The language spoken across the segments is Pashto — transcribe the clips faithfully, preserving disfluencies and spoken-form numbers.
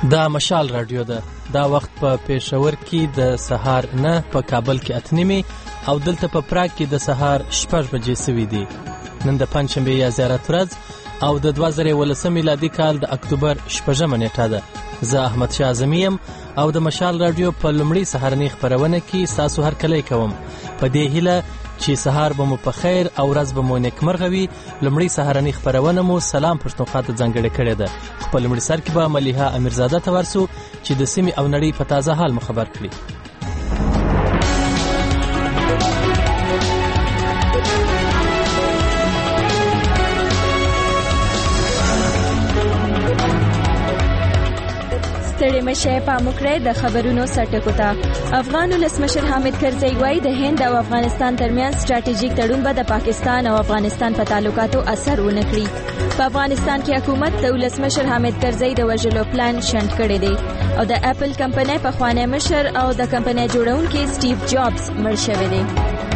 دا مشال رادیو ده. دا وخت په پېښور کې د سهار نه، په کابل کې اته نیمې او دلته په پراګ کې د سهار شپږ بجې سوي دي. نن د پنجشنبې یا زیارت ورځ او د دوه زره یولسم میلادي کال د اکتوبر شپږمه نیټه ده. زه احمد شاه اعظمي یم او د مشال رادیو په لومړي سهارنۍ خپرونه کې ستاسو هرکلی کوم. په دې هیله چې سهار به مو په خیر او ورځ به مو نیکمرغه وي. لومړی سهارنۍ خپرونه مو سلام پښتونخوا ته ځانګړې کړې ده. په لومړي سر کې به ملیحه امیرزاده ته ورسو چې د سیمې او نړۍ په تازه حال مو خبر کړي. ستړي مشه پام وکړئ د خبرونو سرټکو ته. افغان ولسمشر حامد کرزي وایي د هند او افغانستان ترمنځ ستراتیژیک تړون به د پاکستان او افغانستان په تعلقاتو اثر ونه کړي. په افغانستان کې حکومت د ولسمشر حامد کرزي د وژلو پلان شنډ کړی دی او د اپل کمپنۍ پخوانی مشر او د کمپنۍ جوړونکي سټیو جابز مړ شوی دی.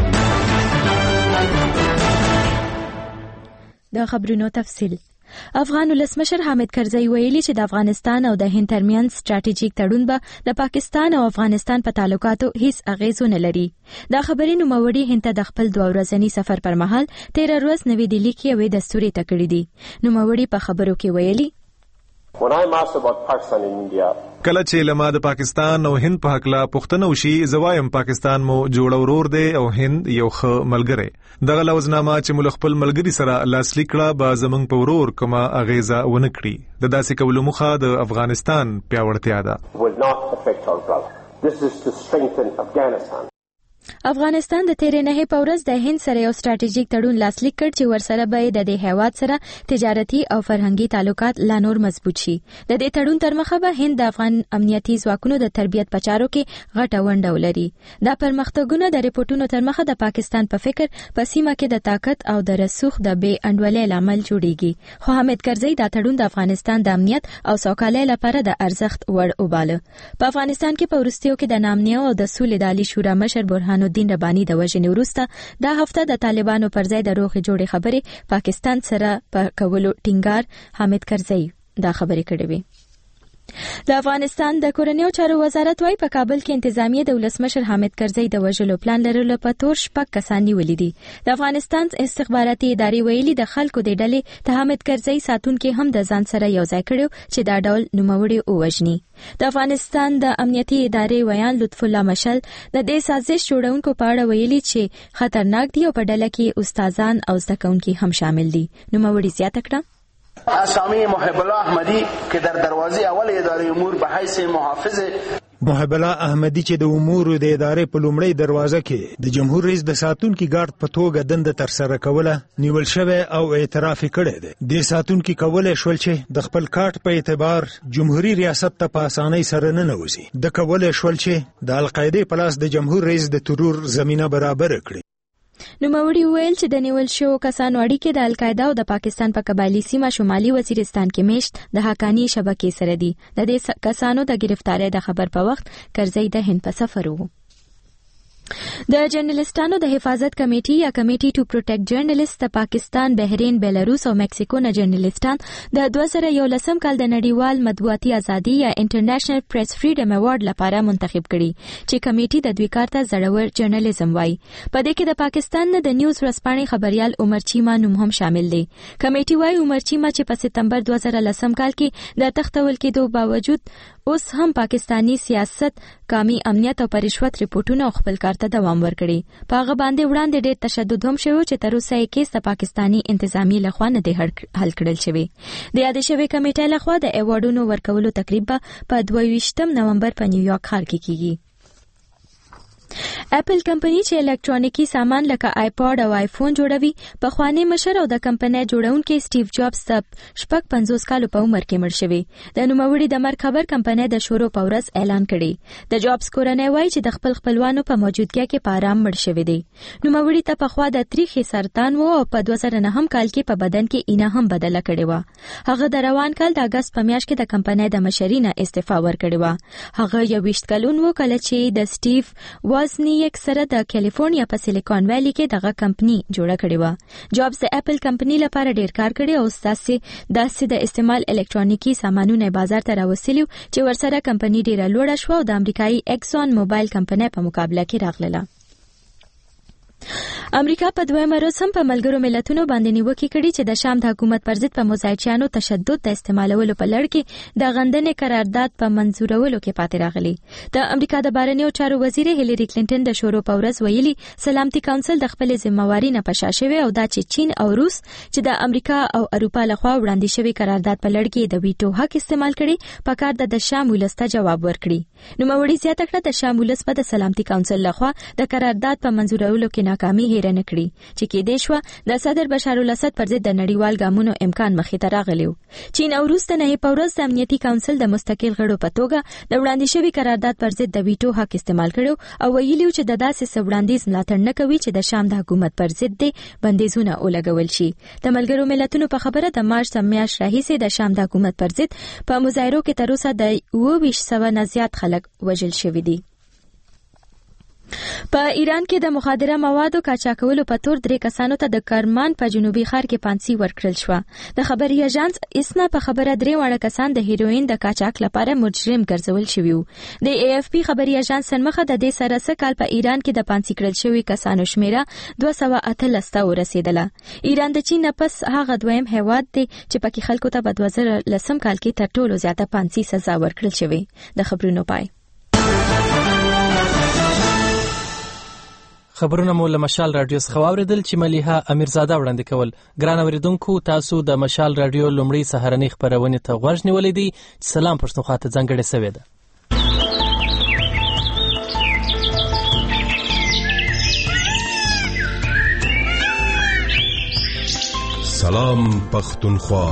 د خبرونو تفصیل. افغان ولسمشر حامد کرزي ویلي چې د افغانستان او د هند ترمنځ ستراتیژیک تړون به د پاکستان او افغانستان په تعلقاتو هیڅ اغیز ونه لري. دا خبرې نوموړي هند ته د خپل دوه ورځني سفر پر مهال تیره ورځ نوې دهلي کې یوې دستوري ته کړې دي. نوموړي په خبرو کې ویلي کله چې لما د پاکستان او هند په حقله پوښتنه وشي، زوایم پاکستان مو جوړ ورور دی او هند یو ښه ملګری. دغه لوزنامه چې مو خپل ملګری سره لاسلیک کړه به زمونږ په ورور کومه اغیزه ونه کړي. د داسې کولو موخه د افغانستان پیاوړتیا ده. افغانستان د تیرې نهې په ورځ د هند سره یو ستراتیژیک تړون لاسلیک کړ چې ورسره به د دې هیواد سره تجارتي او فرهنګي تعلقات لا نور مضبوط شي. د دې تړون تر مخه به هند د افغان امنیتي ځواکونو د تربیت په چارو کې غټه ونډه ولري. دا پرمختګونه د ریپورتونو تر مخه د پاکستان په فکر په سیمه کې د طاقت او د رسوخ د بې انډولۍ لامل جوړیږي. خو حامد کرزي دا تړون د افغانستان د امنیت او سوکالۍ لپاره د ارزښت وړ وباله. په افغانستان کې په وروستیو کې د نامنیه او د سولې د عالی شورا مشر برهان الدین رباني د وژنې وروسته دا هفته د طالبانو پر ځای د روغې جوړې خبرې پاکستان سره په کولو ټینګار حامد کرزي دا خبرې کړې وي. د افغانستان د کورنیو چارو وزارت وايي په کابل کې انتظامیه د ولسمشر حامد کرزي د وژلو پلان لرلو په تور شپږ کسان نیولي دي. د افغانستان استخباراتي ادارې ویلي د خلکو د ډلې د حامد کرزي ساتونکو هم د ځان سره یو ځای کړو چې دا ډول نوموړي ووژني. د افغانستان د امنیتي ادارې ویان لطف الله مشل د دې سازش جوړونکو په اړه ویلي چې خطرناک دي او په ډله کې استادان او زده کوونکي هم شامل دي. نوموړي زیاته کړه اسامی محب الله احمدی که در دروازه اول اداره امور به حیث محافظ محب الله احمدی چې د امور د ادارې په لومړی دروازه کې د جمهور رئیس د ساتونکو ګارد په توګه دنده تر سره کوله نیول شوی او اعتراف کړی دی. د ساتونکو کولای شول چې د خپل کارت په اعتبار جمهوریت ریاست ته په اسانۍ سره نه نوځي. د کولای شول چې د القاعده په لاس د جمهور رئیس د ترور زمينه برابر کړي. نوموړي ویل چې د نیول شوو کسانو اړیکې د القاعده او د پاکستان په قبایلي سیمه شمالي وزیرستان کې میشت د حقانی شبکې سره دي. د دې کسانو د گرفتاری د خبر په وخت کرزي د هند په سفر وو. د جرنالستانو د حفاظت کمیټې یا کمیټې ټو پروټیکټ جرنالست د پاکستان، بحرین، بیلاروس او مکسیکو نه جرنالستان د دوه زره یولسم کال د نړیوال مطبوعاتي ازادي یا انټرنیشنل پریس فریډم ایوارډ لپاره منتخب کړي چې کمیټې د دوی کار ته زړور جرنالیزم وایي. په دې کې د پاکستان نه د نیوز ورځپاڼې خبريال عمر چیما نوم هم شامل دی. کمیټې وایي عمر چیما چې په سپتمبر دوه زره لسم کال کې د تختول کېدو باوجود اوس هم پاکستانی سیاست، قومي امنیت او پرشوت ریپورتونه خپل کار ته دوام ورکړي. په هغه باندې وړاندې ډېر تشدد هم شوی چې تر اوسه یې کیس د پاکستانی انتظامی لخوا نه دی حل کړل شوی. د یادې شوی کمیټې لخوا د ایوارډونو ورکولو تقریب په دوه ویشتم نومبر په نیویارک ښار کې کیږي. اپل کمپنی چې الکترونیکی سامان لکه آیپاډ او آیفون جوړوي، پخوانی مشر او د کمپنۍ جوړونکي سټیو جابز د شپږ پنځوس کالو په عمر کې مړ شوی. د نوموړي د مرګ خبر کمپنۍ د شروع په ورځ اعلان کړی. د جابز کورنۍ وایي چې د خپل خپلوانو په موجودګۍ کې په آرام مړ شوی دی. نوموړي ته پخوا د تریخي سرطان و او په دوه زره نهم کال کې په بدن کې اینه هم بدله کړې و. هغه د روان کال د اگست په میاشت کې د کمپنۍ د مشرۍ نه استعفا ورکړې و. هغه یوویشت کلن و کله چې د سټیو وازنیک سره د کیلیفورنیا په سیلیکون ویلی کې دغه کمپنی جوړه کړې و. جابز د اپل کمپنی لپاره ډیر کار کړی او ستاسو داسې د استعمال الکترونیکی سامانونه بازار ته راوستلو چې ورسره کمپنی ډیره لوړه شو او د امریکایي اکسون موبایل کمپنی په مقابله کې راغله. امریکا په دویمه ورځ هم په ملګرو ملتونو باندې نیوکې کړي چې د شام د حکومت پر ضد په مزایچیانو تشدد د استعمالولو په لړ کې د غندنې قرارداد په منظورولو کې پاتې راغلي. د امریکا د بهرنیو چارو وزیر هیلری کلینټن د شورو په ورځ ویلي سلامتي کونسل د خپل ذمہواری نه پشا شوی او دا چې چین او روس چې د امریکا او اروپا لخوا وړاندې شوی قرارداد په لړ کې د ویټو حق استعمال کړي په کار د شام ولسته جواب ورکړي. نو موري زیاته کړه د شام ولس په د سلامتي کونسل لخوا د قرارداد په منظورولو کې ناکامي هیر نه کړي چې کې دې شو د صدر بشار الاسد پر ضد د نړیوال ګامونو امکان مخې ته راغلی. چین او روس د نه په ورځ د امنیتي کونسل د مستقل غړو په توګه د وړاندې شوی قرارداد پر ضد د ویټو حق استعمال کړو او ویلي چې د داسې سوړاندیز ملاتړ نه کوي چې د شام د حکومت پر ضد د بندیزونه ولګول شي. د ملګرو ملتونو په خبره د مارچ میاشتې راهیسې د شام د حکومت پر ضد په مظاهرو کې تر اوسه د اوه ویشت سوه نه زیات خلک وژل شوي دي. په ایران کې د مخدره موادو قاچاقولو په تور درې کسانو ته د کرمان په جنوبي ښار کې پانسي ورکړل شو. د خبري اژانس اسنا په خبره درې واړه کسان د هیروین د قاچاق لپاره مجرم ګرځول شوي وو. د ای اف پی خبري اژانس سنمخه د دې سره سره کال په ایران کې د پانسي کړل شوي کسانو شمیره دوه سوه اتلس ته ورسېدله. ایران د چین نه پس هغه دویم هیواد دی چې پکې خلکو ته په دوه زره لسم کال کې تر ټولو زیاته پانسي سزا ورکړل شوې. د خبرونو پای. خبرونه مو له مشال رادیو څخه واوریدل چې ملیحه امیرزاده وړاندې کول. ګران اوریدونکو تاسو د مشال رادیو لومړی سهارنۍ خبرونه ته غوږ نیولې دي چې سلام پښتونخوا ته ځانګړې شوې ده. سلام پښتونخوا.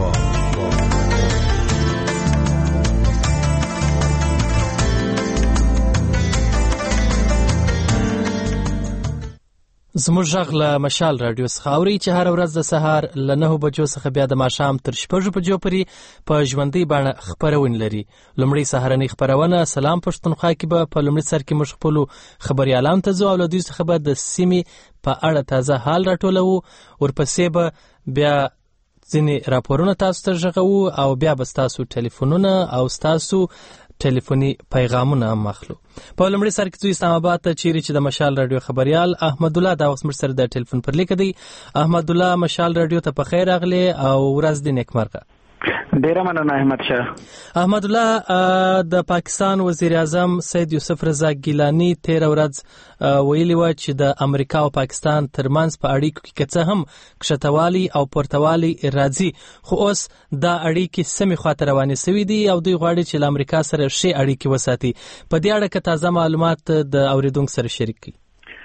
زموږ غږ له مشال رادیو څخه اوري چې هر ورځ د سهار له نهو بجو څخه بیا د ماښام تر شپږو بجو پورې په ژوندۍ بڼه خپرونه لري. لومړی سهارنۍ خپرونه سلام پښتونخوا کې به په لومړي سر کې موږ خپل خبريالانو ته ځو او له دوی څخه به د سیمې په اړه تازه حال راټولو. ورپسې به بیا ځینې راپورونه تاسو ته ژغو او بیا به تاسو ټلیفونونه او تاسو ټلیفوني پیغامونه مخلو. په لومړي سر کې دوی اسلام آباد ته چیرې چې د مشال رادیو خبريال احمد الله دا وخت مر سره د ټلیفون پر لیک دی. احمد الله مشال رادیو ته په خیر راغلی او ورځ دې نیکمرغه. ډیره مننه احمد شاه. احمد الله د پاکستان وزیر اعظم سید یوسف رضا ګیلانی تیر ورځ ویلي و چې د امریکا او پاکستان ترمنځ په اړیکو کې څه هم کښتوالي او پورتوالي راځي خو اوس دا اړیکې سمې خواته روانې شوې دي او دوی غواړي چې له امریکا سره ښې اړیکې وساتي. په دې اړه کې تازه معلومات د اوریدونکو سره شریک کړئ.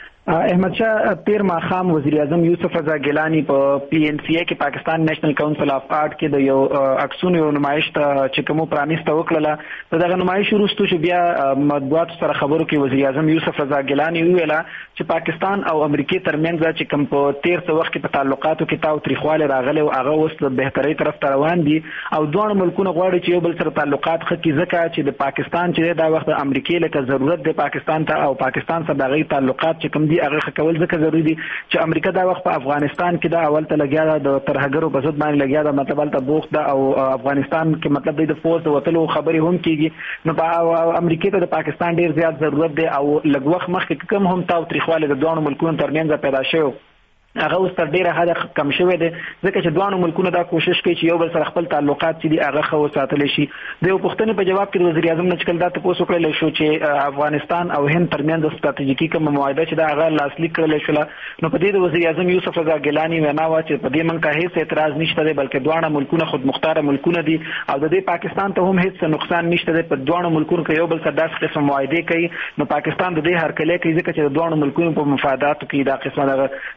احمد شاه تیر ماښام وزیر اعظم یوسف رضا ګیلانی په پی ان سی ای کې پاکستان نېشنل کونسل اف آرټ کې د یو عکسونو یو نمایش ته چې کوم پرانیسته وکړه دغه نمایش وروسته چې بیا مطبوعات سره خبرو کې وزیر اعظم یوسف رضا ګیلانی ویلا چې پاکستان او امریکای ترمنځ چې کوم په تیر څه وخت کې په تعلقاتو کې تاو تریخواله راغله او هغه اوس د بهترۍ طرف ته روان دي او دوه ملکونه غواړي چې یو بل سره تعلقات خکې ځکه چې د پاکستان چې دا وخت د امریکای لکه ضرورت د پاکستان ته او پاکستان سره دغه تعلقات چې کوم دي هغه کول ځکه ضروري دي چې امریکا دا وخت په افغانستان کې دا اول ته لګیا ده د ترهګرو په ضد باندې لګیا ده مطلب ته بوخت ده او افغانستان کې مطلب د فورس وتلو خبرې هم کیږي نو په امریکا ته د پاکستان ډیر زیات ضرورت دی او لږ وخت مخکې کوم هم تاو تریخواله د دوه ملکونو ترمنځ پیدا شوی هغه اوس تر ډیره حد کم شوی دی ځکه چې دوه ملکونه دا کوشش کوي چې یو بل سره خپل تعلقات چې دي هغه خو ساتل شي. د یو پښتنې په جواب کې وزیر اعظم نشکل دا تاسو کړل شو چې افغانستان او هند ترمنځ ستراتیژیکي کوم معاهده چې دا هغه لاسلیک کړل شو نو په دې د وزیر اعظم یوسف رضا ګیلانی وینا و چې په دې منځ هیڅ اعتراض نشته دی بلکې دوه ملکونه خود مختار ملکونه دي او د دې پاکستان ته هم هیڅ نقصان نشته دی په دوه ملکونو کې یو بل سره داسې قسم معاهده کوي نو پاکستان د دې هرکلی کوي ځکه چې د دوه ملکونو په مفاداتو کې دا قسمه د دې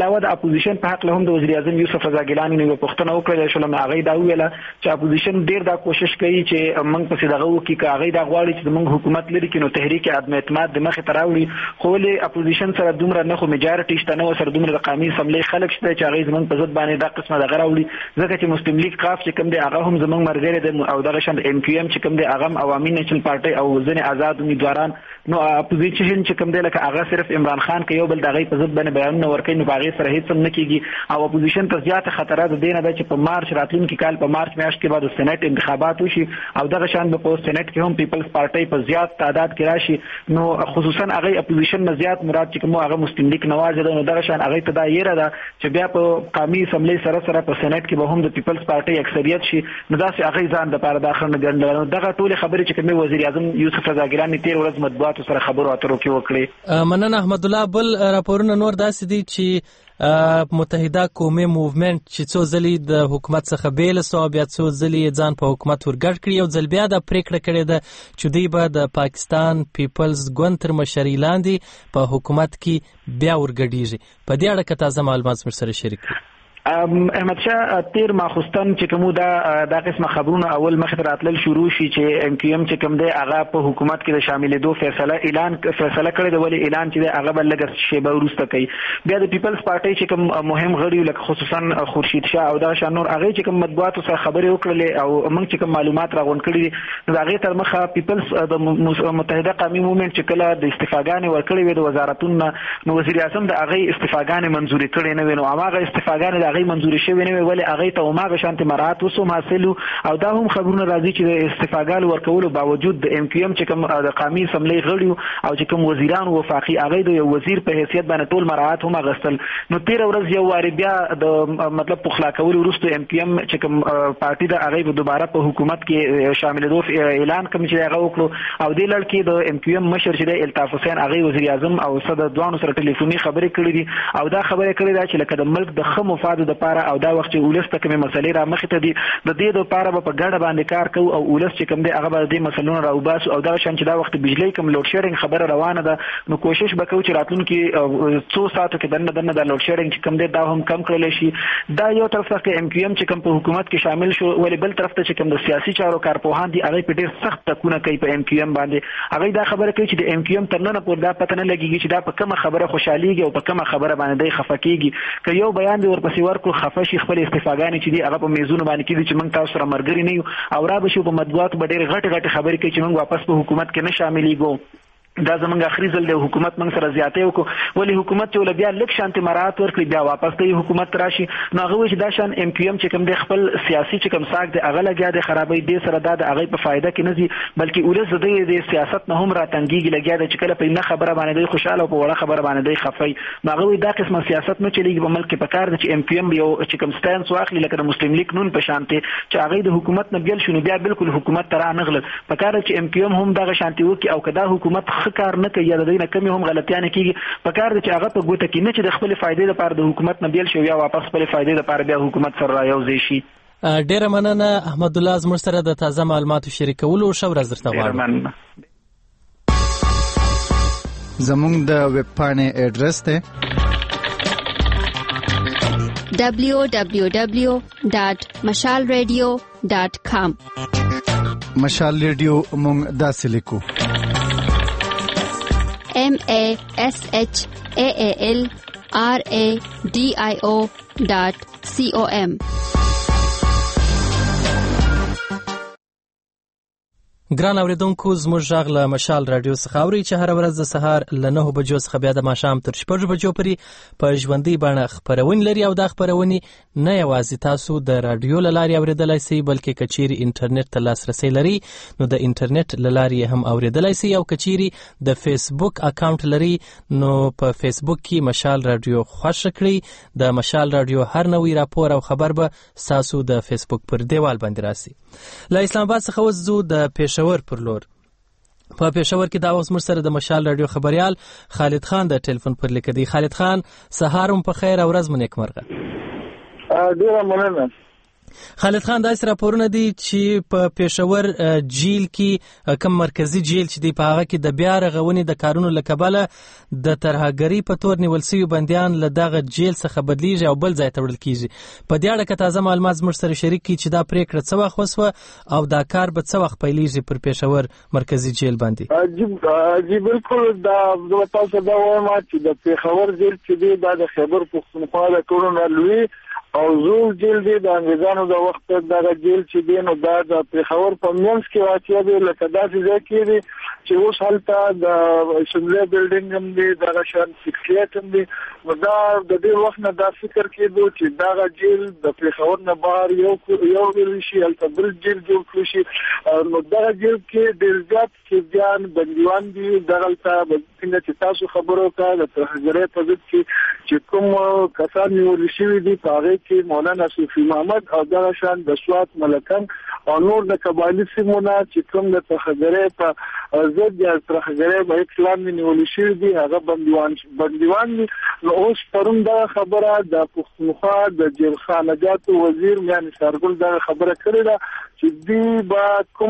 علاوه د اپوزیشن په حق له هم د وزیر اعظم یوسف رضا ګیلانی نو پښتنه وکړه چې لمه هغه دا ویله چې اپوزیشن ډیر دا کوشش کوي چې موږ په دغه وکی کې هغه دا غواړي چې موږ حکومت لري کې نو تحریک عدم اعتماد د مخه تراوړي خو له اپوزیشن سره دومره نه خو میجارټی شته نو سره دومره د قومي اسمبلی خلک شته چې هغه زمونږ په ضد باندې دا قسمه د غراوړي ځکه چې مسلم لیگ قاف چې کوم دی هغه هم زمونږ مرګره د او دغه شند ام کیو ام چې کوم دی هغه عوامي نېشنل پارټي او ځنې آزاد امیدواران نو اپوزیشن چې کوم دی لکه هغه صرف عمران خان کې یو بل دغه په ضد باندې بیانونه ورکوي نو هغه سره هیڅ نه کیږي او اپوزیشن ته زیات خطرات دینه ده چې په مارچ راتلونکي کال په مارچ میاشت کې بعد د سېنات انتخابات وشي او دغه شان په سېنات کې هم پیپلز پارټي په زیات تعداد کې راشي نو خصوصا هغه اپوزیشن نه زیات مراد چې کوم هغه مسلم لیگ نواز ده نو دغه شان هغه ته دا یره ده چې بیا په قومي اسمبلی سره سره په سېنات کې به هم د پیپلز پارټي اکثریت شي نو دا چې هغه ځان د پاره داخل نه ګڼل دغه ټول خبرې چې کوم وزیر اعظم یوسف رضا ګیلانی تیر ورځ مطبوعاتو سره خبرو اترو کې وکړي. مننه احمد الله. بل راپورونه نور داسې دي چې متحده قومي موومنت چې څو ځلې د حکومت څخه بیل سو بیا څو ځلې ځان په حکومت ورګډ کړي او ځل بیا د پریکړه کړې ده چې دوی به د پاکستان پیپلز ګوند تر مشرۍ لاندې په حکومت کې بیا ورګډیږي. په دې اړه که تازه معلومات سره سره شریک کړئ. احمد شاه تیر ماخستان چې کوم دا دا قسمه خبرونه اول مخه راتلل شروع شي چې ام کیو ام چې کوم دی هغه په حکومت کې د شاملېدو فیصله اعلان فیصله کړی دی ولی اعلان چې هغه بل لګر شی به ورسته کوي. بیا د پیپلز پارټي چې کوم مهم غړي لکه خصوصا خورشید شاه او دا شانور هغه چې کوم مطبوعاتو سره خبرې وکړلې او موږ چې کوم معلومات راغون کړي دي نو هغه تر مخه پیپلز د متحده قومي موومنت چې کله د استفاګانې ورکړې وي د وزارتونو نو وزیر اعظم د هغه استفاګانې منزوري کړي نه وي نو هغه استفاګانې هغه منزوري شوی نه ویل هغه ته ماغه شانت مرات وسو حاصلو او دا هم خبرونه راځي چې د استفاګال ورکولو باوجود د ام کیو ام چې کوم د قومي اسمبلی غړي او چې کوم وزیران وفاقي هغه د یو وزیر په حیثیت باندې ټول مرات هم غستل نو تیر ورځ یو واری بیا د مطلب پخلا کول ورسته ام کیو ام چې کوم پارټي د هغه دوباره په حکومت کې شاملېدو اعلان کوم چې هغه وکړو او د لړ کې د ام کیو ام مشر چې د الطاف حسین هغه وزیر اعظم او صدر دوانو سره ټلیفوني خبرې کړې دي او دا خبرې کړې ده چې لکه د ملک د خمو مفاد لپاره او دا وخت چې ولست کومه مسلې را مخ ته دي د دې لپاره په ګډه باندې کار کوو او ولست چې کوم دی هغه به د مسلونو راوباسو او دا شان چې دا وخت بجلی کوم لوډ شیډینګ خبره روانه ده نو کوشش وکړو چې راتلونکي څو ساعتو کې دنه دنه د لوډ شیډینګ چې کوم دی دا هم کم کړل شي. دا یو طرف ته ام کیو ام چې کوم په حکومت کې شامل شو ولې بل طرف ته چې کوم د سیاسي چارو کارپوهان دي هغه په ډیر سخت تکونه کوي په ام کیو ام باندې هغه دا خبره کوي چې د ام کیو ام تر نن پورې دا پته نه لګیږي چې دا په کومه خبره خوشحاليږي او په کومه خبره باندې دی خفقېږي که یو بیان دی ورپسې ورکو خفشي خپل استفاګانې چې دی هغه په میزونو باندې کې چې موږ تاسو سره مرګري نه یو او را به شو په مطبوعات به ډېر غټ غټ خبرې کوي چې موږ واپس په حکومت کې نه شاملېږو. دا زمونږ اخري ځل د حکومت موږ سره زیاتې وکړو ولی حکومت چې ول بیا لک شانت مرات ورکړي بیا واپس د حکومت راشي نو هغه چې دا شان ام کیو ام چې کوم د خپل سیاسي چې کوم ساګ د هغه لګیا د خرابې د سره د هغه په فائدہ کې نه دي بلکې ولز د سیاست نه هم را تنګيږي لګیا د چې کله په نه خبره باندې خوشاله او په وړه خبره باندې خفای هغه دا قسمه سیاست نه چلیږي په ملک په کار د چې ام کیو ام یو چې کوم سټانس واخلي لکه د مسلم لیگ نون په شانته چې هغه د حکومت نه بیل شونه بیا بالکل حکومت تر نه غل په کار چې ام کیو ام هم دغه شانتي وکي او کدا حکومت خکار نه کوي د دینه کمی هم غلطیانه کیږي په کار دي چې هغه په ګوته کې نه چې د خپل فائدې لپاره د حکومت نه بیل شي یا واپس خپل فائدې لپاره بیا حکومت سره رايوځي شي. ډیره مننه احمد الله زموږ سره د تازه معلوماتو شریکولو او شو ورځ درته غواړم. زموږ د ویب پاڼې اډرس ته دبلیو دبلیو دبلیو ډاټ مشال ریډیو ډاټ کام مشال ریډیو موږ داسې لیکو M A S H A A L R A D I O dot C O M. ګران اوریدونکو زموږ غږ له مشال رادیو څخه اوري چې هر ورځ د سهار له نهو بجو څخه بیا د ماښام تر شپږو بجو پورې په ژوندۍ بڼه خپرونې لري او دا خپرونې نه یوازې تاسو د رادیو له لارې اوریدلای شئ بلکې که چیرې انټرنیټ ته لاسرسی لري نو د انټرنیټ له لارې هم اوریدلای شئ او که چیرې د فیسبوک اکاونټ لري نو په فیسبوک کې مشال رادیو خوښ کړئ د مشال رادیو هر نوی راپور او خبر به تاسو د فیسبوک پر دیوال باندې راسي. له اسلام آباد څخه وځو د پېښور پر لور. په پېښور کې دا اوس موږ سره د مشال رادیو خبريال خالد خان د ټلیفون پر لیک دی. خالد خان سهار هم په خیر او ورځ مو نیکمرغه. ډیره مننه. خالد خان داسې راپورونه دي چې په پېښور جیل کې کم مرکزی جیل چې دی په هغه کې د بیا رغونې د کارونو له کبله د ترهګرۍ په تور نیول شوي بندیان له دغه جیل څخه بدلیږي او بل ځای ته وړل کیږي. په دې اړه که تازه معلومات زموږ سره شریک کړي چې دا پریکړه څه وخت وسوه او دا کار به څه وخت پیلیږي پر پېښور مرکزی جیل باندې؟ جی بالکل دا زه تاسو دا وایم چې د پېښور جیل چې دی دا د خیبر پښتونخوا د ټولو نه لوی او زوړ جیل دی. د انګریزانو د وخت دغه جیل چې دی نو دا د پېښور په منځ کې واقع دی، لکه داسې ځای کې دی چې اوس هلته د اسمبلی بلډینګ هم دی، دغه شان سکریټریټ هم دی. نو دا د دې وخت نه دا فکر کېدو چې دغه جیل د پېښور نه بهر یو یو ویل شي، هلته بل جیل جوړ کړي شي. نو دغه جیل کې ډېر زیات قیدیان بندیوان دي. دغلته څنګه چې تاسو خبرو کړه د ترهګرۍ په ضد کې چې کوم کسان نیول شوي دي په هغې کې مولانا صوفي محمد او دغه شان د سوات ملکن او نور د قبایلي سیمونه چې کوم د ترهګرۍ په ضد یا ترهګرۍ په اسلام نیول شوي دي هغه بندیوان بندیوان دي. نو اوس پرون دغه خبره د پښتونخوا د جیل خانجاتو وزیر یعنی سرګل دغه خبره کړې ده چې دی با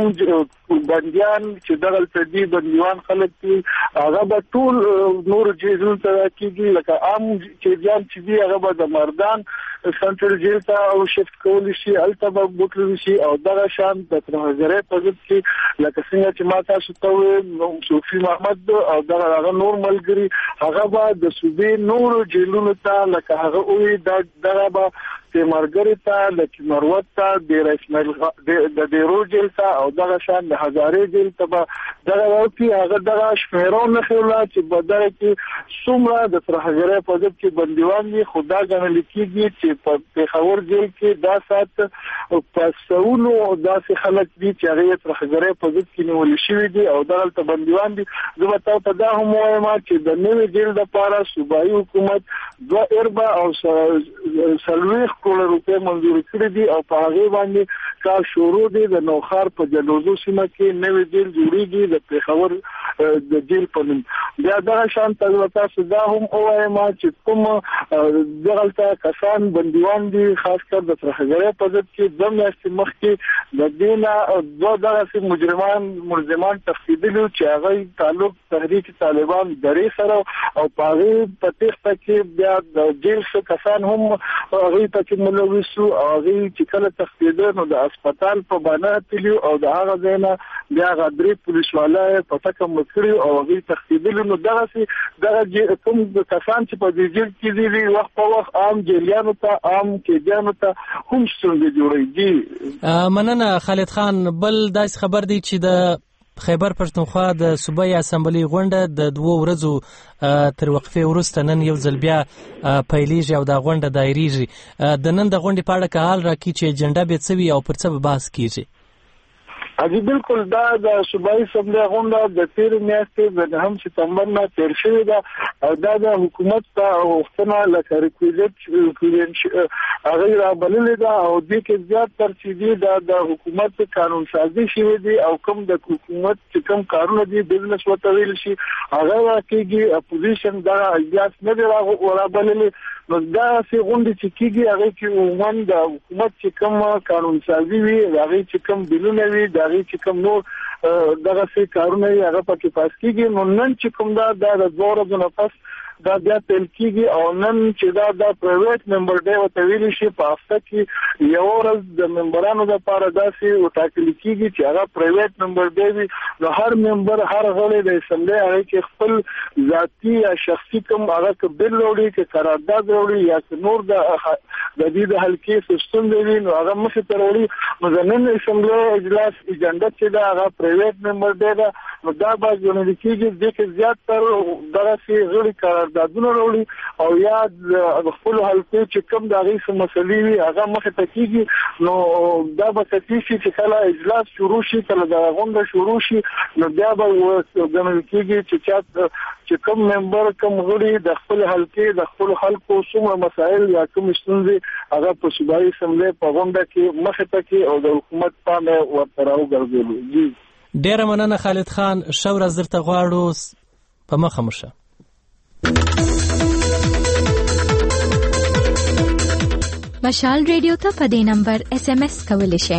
کوم بندیان چې دغلته دي بندیوان خلک دي هغه به ټول نور جیلونو ته کېږي، لکه عام قیدیان چې دي هغه به د مردان سنټرل جیل ته او شفت کولی شي، هلته به بوتلی شي. او دغه شان د ترهګرۍ په ضد کې لکه څنګه چې ما تاسو ته وویل صوفي محمد او دغه هغه نور ملګري هغه به د صوبې نورو جیلونو ته لکه هغه وویل دغه به تیمارګرې ته لکه مروت ته ډېر اسماعیل د ډېرو جیل ته او دغه شان د هزارې جیل ته به دغه راوتي هغه دغه شمېره نښې وله چې په دغه کې څومره د ترهګرۍ په ضد کې بندیوان دي. خو دا ګڼل کېږي چې په پېښور جیل کې دا ساعت په سوونو داسې خلک دي چې هغه یې ترهګرۍ په ضد کې نیول شوي دي او دغلته بندیوان دي. زه به تاسو ته دا هم ووایم چې د نوي جیل دپاره صوبایي حکومت دوه اربه او څلوېښت کروڑه روپۍ منظور کړي دي او په هغې باندې کار شروع دی. د نوښار په جلوزو سیمه کې نوی جیل جوړېږي د پېښور د جیل په نوم. بیا دغه شان ته تاسو دا هم ووایم چې کوم دغلته کسان بندیوان دي خاص کر د ترهګرۍ په ضد کې دوه میاشتې مخکې د دې نه دوه دغسې مجرمان ملزمان تښتېدلي چې هغه تعلق تحریک طالبان درې سره او په هغې په تېښته کې بیا د جیل څه کسان هم هغې ته چې ملوث وو او هغې چې کله تښتېده نو د اسپتال په بانه تلي او د هغه ځای نه بیا هغه درې پولیسوالا یې په ټکه مړ کړي او هغې تښتېدلي. نو دغسې دغه کوم کسان چې په دې جیل کې دي وخت په وخت عام جیلیانو ته عام قیدیانو ته هم ستونزې جوړېږي. مننه خالد خان. بل داسې خبر دی چې د خیبر پښتونخوا د صوبایي اسمبلی غونډه د دوو ورځو تر وقفې وروسته نن یو ځل بیا پیلیږي او دا غونډه دایریږي. د نن د غونډې په اړه که حال راکړي چې اجنډا به څه وي او پر څه به بحث کیږي؟ اجي بالکل دا د صوبایي اسمبلی غونډه د تېرې میاشتې د نهم سپتمبر نه تېر شوې ده او دا د حکومت ته غوښتنه لکه ریکویزیټ هغه یې رابللې ده او دې کې زیات تر چې دي دا د حکومت قانون سازي شوې دي او کوم د حکومت چې کوم کارونه دي بزنس ورته ویل شي هغه راکېږي. اپوزیشن دا اجلاس نه دی رابللې. نو داسې غونډې چې کېږي هغې کې عموما د حکومت چې کوم قانون سازي وي هغې چې کوم بلونه وي د هغې چې کوم نور دغسې کارونه وي هغه پکې پاس کېږي. نو نن چې کوم دا دا د دوه ورځو نه پس دا بیا پیل کېږي او نن چې دا د پرایویټ ممبر ډے ورته ویلی شي په هفته کې یو ورځ د ممبرانو دپاره داسې وټاکلي کېږي چې هغه پرایویټ ممبر ډے وي. نو هر ممبر هر غړی د اسمبلی هغې کې خپل ذاتي یا شخصي کوم هغه که بل راوړي که قرارداد راوړي یا که نور د د دې د حلقې څه ستونزې وي نو هغه مخې ته راوړي. نو د نن اسمبلی اجلاس اجنډه چې ده هغه پرایویټ ممبر ډے ده. نو دا به ګڼل کېږي دې کې زیات تر دغسې غړي قراردادونه راوړي او یا د خپلو حلقو چې کوم د هغې څه مسلې وي هغه مخې ته کېږي. نو دا به کتلی شي چې کله اجلاس شروع شي کله دغه غونډه شروع شي نو بیا به ګڼل کېږي چې چا چې کوم ممبر کوم غړي د خپل حلقې د خپلو خلکو څومره مسایل یا کوم ستونزې هغه په صوبایي اسمبلی په غونډه کې مخې ته کړي او د حکومت پام یې ورته راوګرځولو. جی ډیره مننه خالد خان. ښه ورځ درته غواړو. په مخه مو ښه. مشال ریډیو ته په دې نمبر اس ام اس کولی شئ.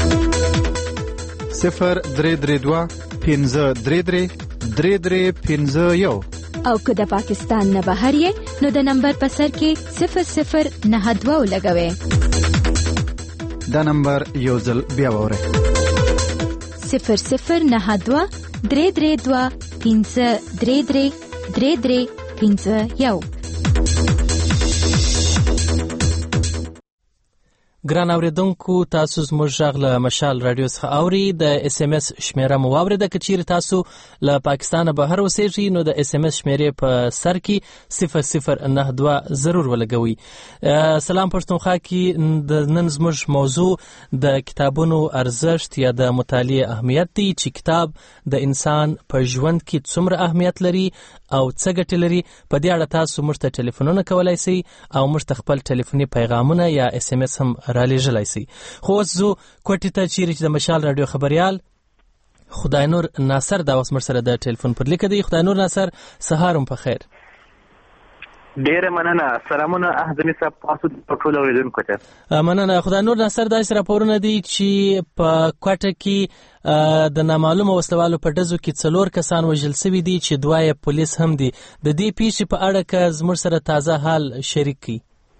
صفر درې درې دوه پنځه درې درې درې درې پنځه یو. او که د پاکستان نه بهر یې نو د نمبر په سر کې صفر صفر نه دوه ولګوئ. دا نمبر یو ځل بیا واورئ. صفر صفر نه دوه درې درې دوه پنځه درې درې درې درې پنځه یو. ګران اوریدونکو، تاسو زموږ غږ له مشال رادیو څخه اوري. د اس ام اس شمیره مو واورېده. که چیرې تاسو له پاکستانه بهر اوسېږئ نو د اس ام اس شمیرې په سر کې صفر صفر نه دوه ضرور ولګوئ. سلام پښتونخوا کې د نن زموږ موضوع د کتابونو ارزښت یا د مطالعې اهمیت دی، چې کتاب د انسان په ژوند کې څومره اهمیت لري او څه ګټې لري. په دې اړه تاسو موږ ته ټلیفونونه کولی شئ او موږ ته خپل ټلیفوني پیغامونه یا اس ام اس هم رالیږلی شئ. خو اوس زو کوټې ته چیرې چې د مشال راډیو خبریال خدای نور ناصر دا اوس موږ سره د ټلیفون پر لیکه دی. خدای نور ناصر، سهار هم په خیر. ډیره مننه. سلامونه احزمي صاحب، تاسو په ټول اوریدونکو ته مننه. خدای نور ناصر، داسې راپورونه دي چې په کوټه کې د نامعلومه وسلوالو په ډزو کې څلور کسان وژل شوي دي، چې دوه یې پولیس هم دي. د دې پیښې په اړه که زموږ سره تازه حال شریک کړي.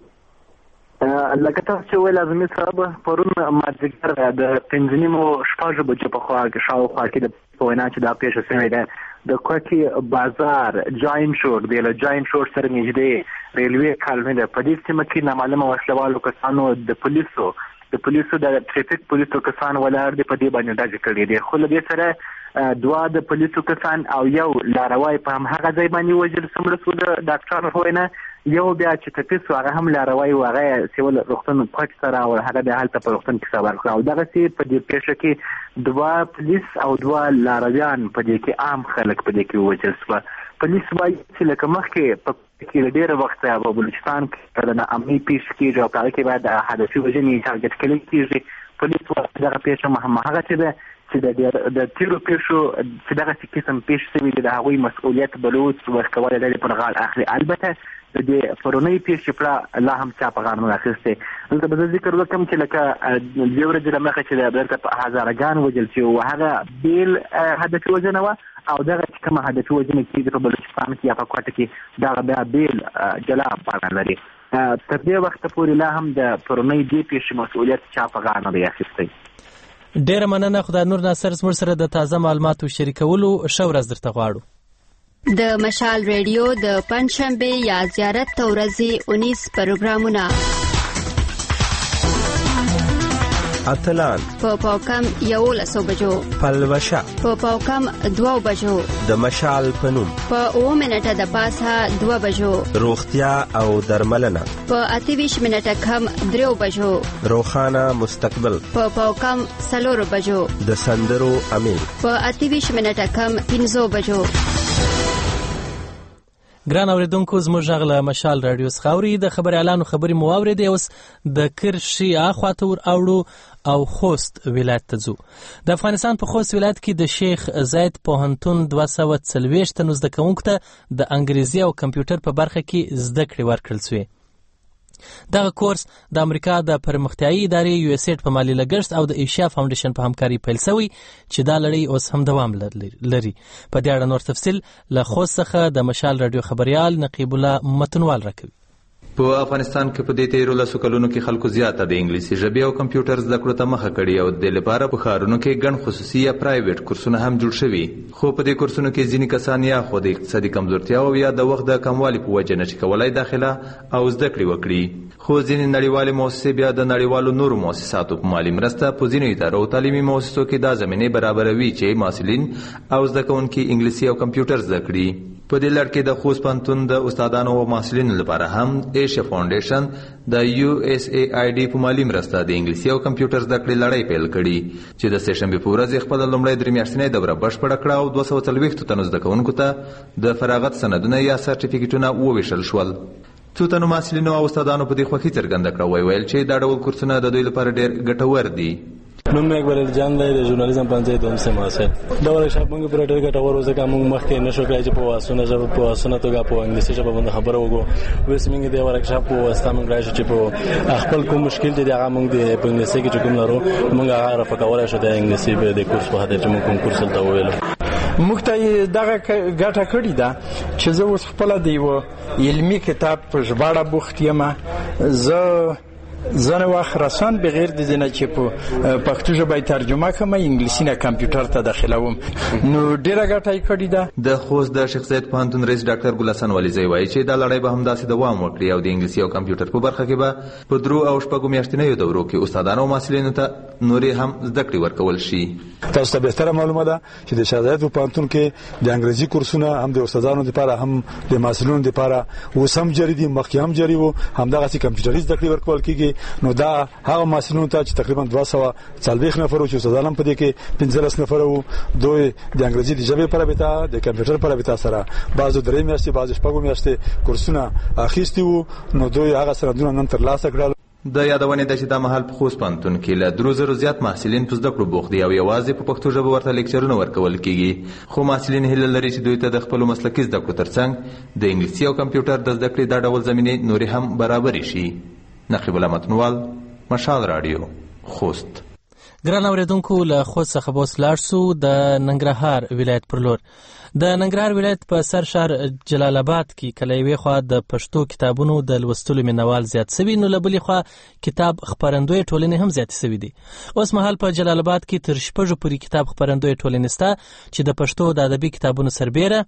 لکه تاسو چې ویل احزمي صاحب، پرون مازدیګر د پنځه نیمو شپږو بجو په خوا کې شاوخوا کې د په وینا چې دا پیښه شوې ده د کوټې بازار جایم شور دی، له جایم شور سره نږدې ریلوې کالوني ده. په دې سیمه کې نامعلومه وسلوالو کسانو د پولیسو د پولیسو د ټریفیک پولیسو کسان ولاړ دي، په دې باندې ډزې کړې دي. خو له دې سره دوه د پولیسو کسان او یو لاروی په همهغه ځای باندې وژل څومره شو د ډاکټرانو په وینا. یو بیا چې تپیس و هغه هم لاروی و، هغه سیول روغتون کوټ سره او هغه بیا هلته په روغتون کې سوار کړ. او دغسې په دې پیښه کې دوه پولیس او دوه لارویان په دې کې عام خلک په دې کې ووژل شوه. پولیس وایي چې لکه مخکې په کې له ډېره وخته په بلوچستان کې د ناامنۍ پیښې کېږي او په هغه کې باید هدفي وژنې ټارګټ کړل کېږي. پولیس وایي دغه پیښه هغه څه ده چې د تیرو پیښو چې دغسې قسم پیښې شوي دي، د هغوی مسؤلیت بلوچ ورکولی دی پر غاړه اخلي. البته د دې پرونۍ پیښې پړه لا هم چا په غاړه نه اخیستی. دلته به زه ذکر وکړم چې لکه دوې ورځې له مخکې چې دلته په هزارهګان وژل شوي وو، هغه بېل هدفي وژنه وه، او دغه چې کومه هدفي وژنه کېږي په بلوچستان کې یا په کوټه کې دغه بیا بېل جلا بڼه لري. تر دې وخته پورې لا هم د پرونۍ دې پیښې مسؤلیت چا په غاړه نه دی اخیستی. ډیره مننه خدای نور ناصر، زموږ سره د تازه معلوماتو شریکولو. ښه ورځ درته غواړو. د مشال ریډیو د پنځشنبه یا زیارت ته ورځې اونیس پروګرامونه اتلان په پاوکم یولسو بجو، پلوشه په پاوکم دوه بجو، د مشال پنوم په اوه منټه د پاسه دوه بجو، روغتیا او درملنه په اته ویشت منټه کم درې بجو، روخانه مستقبل په پاوکم څلور بجو، د سندرو امیر په اته ویشت منټه کم پنځه بجو. ګران اوریدونکو، زموږ غږ له مشال راډیو څخه اوري. د خبریالانو خبرې مو واورېدې. اوس د کرشي اخواته ور اوړو او خوست ولایت ته ځو. د افغانستان په خوست ولایت کې د شیخ زاید پوهنتون دوه سوه څلوېښت تنو زده کوونکو ته د انګریزي او کمپیوټر په برخه کې زده کړې ورکړل شوې. دغه کورس د امریکا د پرمختیایي ادارې یو اس ایډ په مالي لګښت او د ایشیا فاونډیشن په همکاري پیل شوی، چې دا لړۍ اوس هم دوام لري. په دې اړه نور تفصیل له خوست څخه د مشال راډیو خبریال نقیب الله متنوال راکوي. په افغانستان کې په دې تیرو لسو کلونو کې خلکو زیاته د انګلیسي ژبې او کمپیوټر زده کړو ته مخه کړې او د لپاره په ښارونو کې ګڼ خصوصي یا پرایویټ کورسونه هم جوړ شوي. خو په دې کورسونو کې ځینې کسان یا خو د اقتصادي کمزورتیا او یا د وخت د کموالي په وجه نشي کولای داخله او زده کړې وکړي. خو ځینې نړیوالې مؤسسې بیا د نړیوالو نورو مؤسساتو په مالي مرسته په ځینو ادارو او تعلیمي مؤسسو کې دا زمینې برابروي چې محصلین او زده کوونکي انګلیسي او کمپیوټر زده کړي. په دې لړ کې د خوست پوهنتون د استادانو او محصلینو لپاره هم ایشیا فاونډیشن د یو اس ای آی ډي په مالي مرسته د انګلیسي او کمپیوټر زده کړې لړۍ پیل کړي، چې د سې شنبې په ورځ خپله لومړۍ درې میاشتنۍ دوره بشپړه کړه او دوه سوه څلوېښتو تنو زده کوونکو ته د فراغت سندونه یا سرټیفیکټونه وویشل شول. څو تنو محصلینو او استادانو په دې خوښي څرګنده کړه، ویل چې دا ډول کورسونه د دوی لپاره ډېر ګټور دي. نوم مې اکبر جان دی، د ژورنالیزم پوهنځي دوم سم حاصل. دا ورکشاپ موږ پر ډېر ګټور و ځکه موږ مخکې نشو کړای چې په واسونه ژبه په واسونه توګه په انګلیسي ژبه باندې خبرې وکړو. اوس موږ د ورکشاپ په واسطه موږ راځو چې په خپل کوم مشکل دی هغه موږ د په انګلیسي کې کوم لرو موږ هغه رافع کولای شو د انګلیسي په د کورس په هدف چې موږ کوم کورس ته وویلو. موږ ته دغه ګټه کړې ده چې زه اوس خپله د یوه علمي کتاب په ژباړه بوخت یم. زه ځنې وخت رسان بغیر د دې نه چې په پښتو ژبه ترجمه کړم انګلیسي نه کمپیوټر ته داخلوم، نو ډېره ګټه یې کړې ده. د خوست د شیخ زاید پوهنتون رئیس ډاکټر ګل حسن ولیزی وایي چې دا لړۍ به همداسې دوام وکړي او د انګلیسي او کمپیوټر په برخه کې به په درو او شپږو میاشتنیو دورو کې استادانو او محصلینو ته نورې هم زده کړې ورکول شي. تاسو ته بهتره معلومه ده چې د شیخ زاید پوهنتون کې د انګریزي کورسونه هم د استادانو لپاره هم د محصلینو لپاره اوس هم جاری دي، مخکې هم جاری وو، همدغسې کمپیوټري زده کړې ورکول کېږي. نو دا هغه محصلینو ته چې تقریبا دوه سوه څلوېښت نفر وو چې استادان هم په دې کې پنځلس نفر وو، دوی د انګریزي د ژبې په رابطه د کمپیوټر په رابطه سره بعضو درې میاشتې بعضو شپږو میاشتې کورسونه اخیستي وو. نو دوی هغه سندونه نن ترلاسه کړل. د یادونې ده چې دا مهال په خوست پوهنتون کې له درو زرو زیات محصلین په زده کړو بوخت دي او یوازې په پښتو ژبه ورته لیکچرونه ورکول کېږي. خو محصلین هیله لري چې دوی ته د خپلو مسلکي زده کړو ترڅنګ د انګلیسي او کمپیوټر د زده کړې دا ډول زمینې نورې هم برابرې شي. نقیب الله متنوال، مشال رادیو، خوست. ګران اوریدونکو، له خوست څخه به اوس لاړ سو د ننګرهار ولایت پر لور. د ننګرهار ولایت په سر شهر جلال آباد کې کله یوې خوا د پښتو کتابونو د لوستلو مینوال زیات سوي، نو له بلې خوا کتاب خپرندوی ټولنې هم زیاتې سوي دي. اوس مهال په جلال آباد کې تر شپږو پورې کتاب خپرندوی ټولنې شته چې د پښتو د ادبي کتابونو سربیره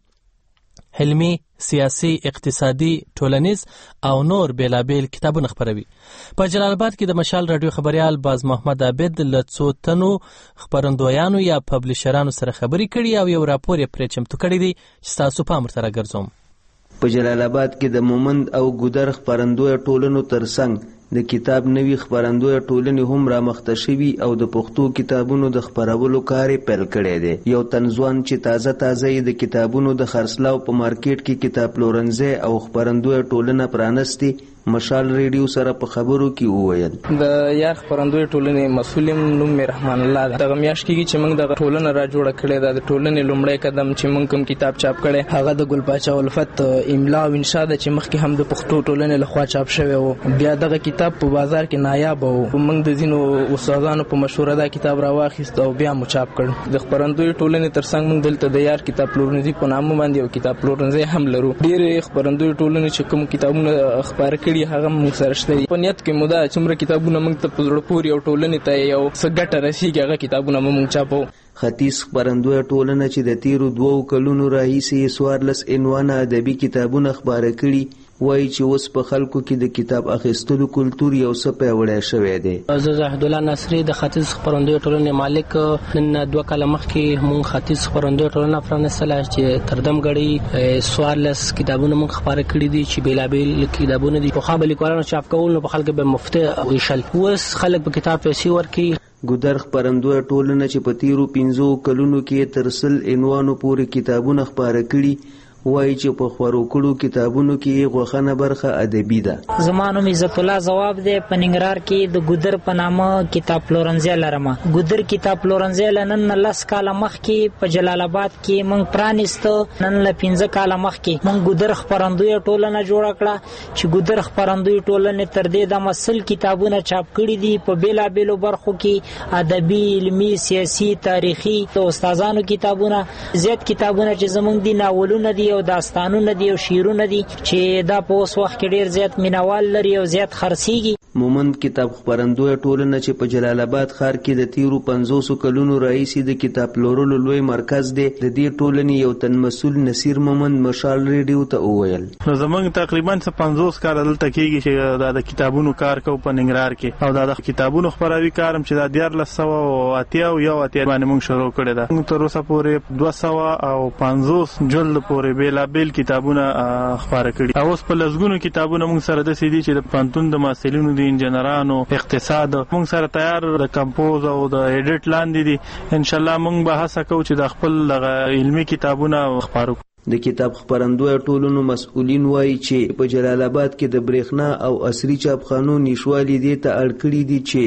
علمي، سیاسي، اقتصادي، ټولنیز او نور بیلابیل کتابونه خپروي. په جلال آباد کې د مشال رادیو خبریال باز محمد عابد له څو تنو خپرندویانو یا پبلشرانو سره خبرې کړي او یو راپور یې پرې چمتو کړی دی چې ستاسو پام ورته راګرځوم. په جلال آباد کې د مومند او ګودر خپرندوی ټولنو ترڅنګ د کتاب نوی خپرندوی ټولنې هم رامخته شوي او د پښتو کتابونو د خپرولو کار یې پیل کړی دی. یو تنځوان چې تازه تازه یې د کتابونو د خرڅلاو په مارکیټ کې کتاب پلورنځی او خپرندوی ټولنه پرانستې مشال ریډیو سره په خبرو کې وویل. د یار خپرندوی ټولنې مسؤلیم نوم مې رحمان الله ده. دغه میاشت کېږي چې موږ دغه ټولنه را جوړه کړې ده. د ټولنې لومړی قدم چې موږ کوم کتاب چاپ کړی هغه د ګل پاچا الفت املا او انشا ده چې مخکې هم د پښتو ټولنې لخوا چاپ شوی و. بیا دغه کتاب په بازار کې نایاب و. موږ د ځینو استادانو په مشوره دا کتاب راواخیست او بیا مو چاپ کړ. د خپرندوی ټولنې ترڅنګ موږ دلته د یار کتاب پلورنځي په نامه باندې یو کتاب پلورنځی هم لرو. ډېرې خپرندوی ټولنې چې کوم کتابونه خپاره کړي هغه موږ سره شته. په نیت کې مودا څومره کتابونه موږ ته په زړه پورې او ټولنې ته یو څه ګټه رسیږي هغه کتابونه موږ چاپو. ختیځ خپرندوی ټولنه چې د تیرو دوو کلونو راهیسې څوارلس عنوانه ادبي کتابونه خپاره کړي وایي چې اوس په خلکو کې د کتاب اخیستلو کلتور یو څه پیاوړی شوی دی. زه زاهد الله نصري د ختیځ خپرندوی ټولنې مالک. نن دوه کاله مخکې موږ ختیځ خپرندوی ټولنه پرانستله چې تر دم غړي څوارلس کتابونه موږ خپاره کړي دي چې بیلابیل کتابونه دي. په خا به لیکوالانو چاپ کول نو په خلکو به مفته ویشل. اوس خلک په کتاب پیسې ورکوي. ګودر خپرندوی ټولنه چې په تیرو پنځو کلونو کې تر سل عنوانو پورې کتابونه خپاره کړي وایي چې په خپرو کړو کتابونو کې غوښنه برخه ادبي ده. زما نوم عزت الله ځواب دی. په ننګرهار کې د ګودر په نامه کتاب پلورنځی لرم. ګودر کتاب پلورنځی له نن لس کاله مخکې په جلال آباد کې موږ پرانیسته. نن له پنځه کاله مخکې موږ ګودر خپرندوی ټولنه جوړه کړه چې ګودر خپرندوی ټولنې تر دې دمه سل کتابونه چاپ کړي دي په بیلابیلو برخو کې ادبي، علمي، سیاسي، تاریخي. د استادانو کتابونه زیات کتابونه چې زموږ دي ناولونه دي او داستانونه دي او شعرونه دي چې دا په اوس وخت کې ډیر زیات مینوال لري او زیات خرڅيږي. مومند کتاب خپرندوی ټولنه چې په جلال آباد ښار کې د تیرو پنځوسو کلونو راهیسې د کتاب پلورلو لوی مرکز دی. د دې ټولنې یو تن مسؤل نصیر مومند مشال ریډیو ته وویل. نو زمونږ تقریبا پنځوس کال دلته کېږي چې دا د کتابونو کار کوو په ننګرهار کې او دا د کتابونو خپراوي کارم چې دا دیارلس سوه او اتیا او یو اتیا باندې موږ شروع کړی ده. موږ تر اوسه پورې دوه سوه او پنځوس جلد پورې بیلابیل کتابونه خپاره کړي. اوس په لسګونو کتابونه موږ سره داسې دي چې د پوهنتون د محصلینو د انجنیرانو اقتصاد موږ سره تیار د کمپوز او د ایډیټ لاندې دي. ان شاء الله موږ به هڅه کوو چې د خپل علمي کتابونه خپاره کړو. د کتاب خپرندوی ټولنو مسؤلین وایي چې په جلال آباد کې د برېښنا او عصري چاپخانو نشوالي دې ته اړ کړي دي چې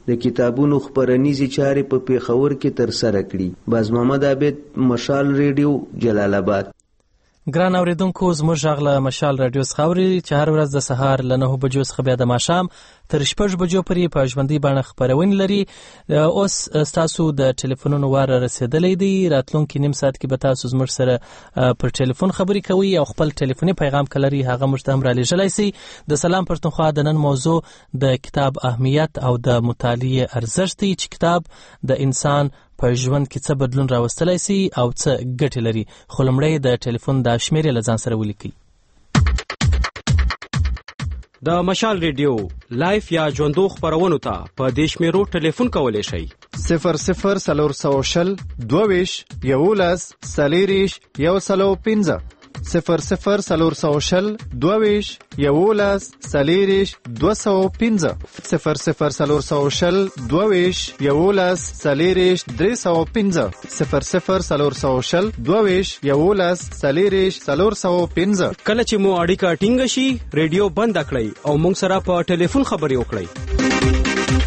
د کتابونو خپرنیزې چارې په پیښور کې ترسره کړي. باز محمد عابد، مشال ریډیو، جلال آباد. ګران اوریدونکو، زموږ غږ له مشال رادیو څخه اوري چې هر ورځ د سهار له نهو بجو څخه بیا د ماښام تر شپږ بجو پورې په ژوندۍ بڼه خپرونې لري. اوس ستاسو د ټلیفونونو وار رسیدلی دی. راتلونکي نیم ساعت کې به تاسو زموږ سره پر ټلیفون خبرې کوئ او خپل ټلیفوني پیغام که لري هغه موږ ته هم رالیږلی سئ. د سلام پښتونخوا د نن موضوع د کتاب اهمیت او د مطالعې ارزښت دی چې کتاب د انسان په ژوند کې څه بدلون راوستلی سي او څه ګټې لري. خو لومړی د ټلیفون دا شمېرې له ځان سره ولیکئ. د مشال ریډیو لایف یا ژوندو خپرونو ته په دې شمېرو ټلیفون کولی شئ: صفر صفر څلور سوه شل دوه ویشت یولس څلېرویشت یو سلو پنځه صفر صفر څلور سوه شل دوه ویشت یولس څلېرویشت دوه سوه پنځه صفر صفر څلور سوه شل دوه ویشت یولس څلېرویشت درې سوه پنځه صفر صفر څلور سوه شل دوه ویشت یولس څلېرویشت څلور سوه پنځه. کله چې مو اړیکه ټینګه شي ریډیو بند کړئ او موږ سره په ټلیفون خبرې وکړئ.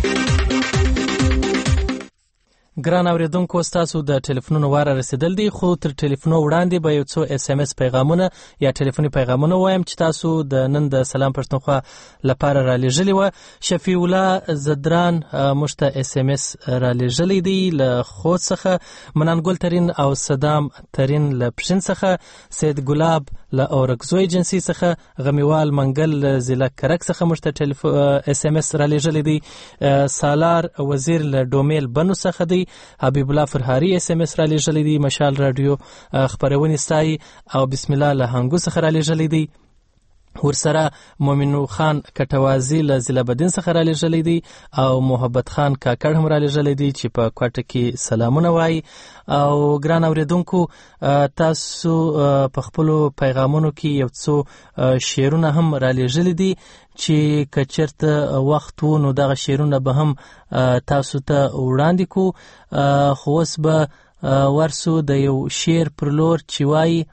ګران اوریدونکو، ستاسو د ټلیفونونو وار رسیدل دی، خو تر ټلیفونو وړاندې به یو څو اس ام اس پیغامونه یا ټلیفوني پیغامونه وایم چې تاسو د نن د سلام پښتونخوا لپاره را لېږلي وه. شفیع الله زدران موږ ته اس ام اس را لېږلی دی له خوست څخه، منانګل ترین او صدام ترین له پښین څخه، سید ګلاب له اورکزو ایجنسي څخه، غمیوال منګل له ضلع کرک څخه موږ ته اس ام اس را لېږلی دی، سالار وزیر له ډومیل بنو څخه دی، حبیب الله فرهاری اس ام اس را لېږلی دی، مشال رادیو خپرونې ستایي او بسم الله له هنګو څخه را لېږلی دی. ورسره مومنو خان کټوازی له ضلع بدین څخه را لېږلی دی او محبت خان کاکړ هم را لېږلی دی چې په کوټه کې سلامونه وایي. او ګران اوریدونکو، تاسو په خپلو پیغامونو کې یو څو شعرونه هم را لېږلي دي چې که چېرته وخت و نو دغه شعرونه به هم تاسو ته وړاندې کو. خو اوس به ورسو د یو شعر پر لور چې وایي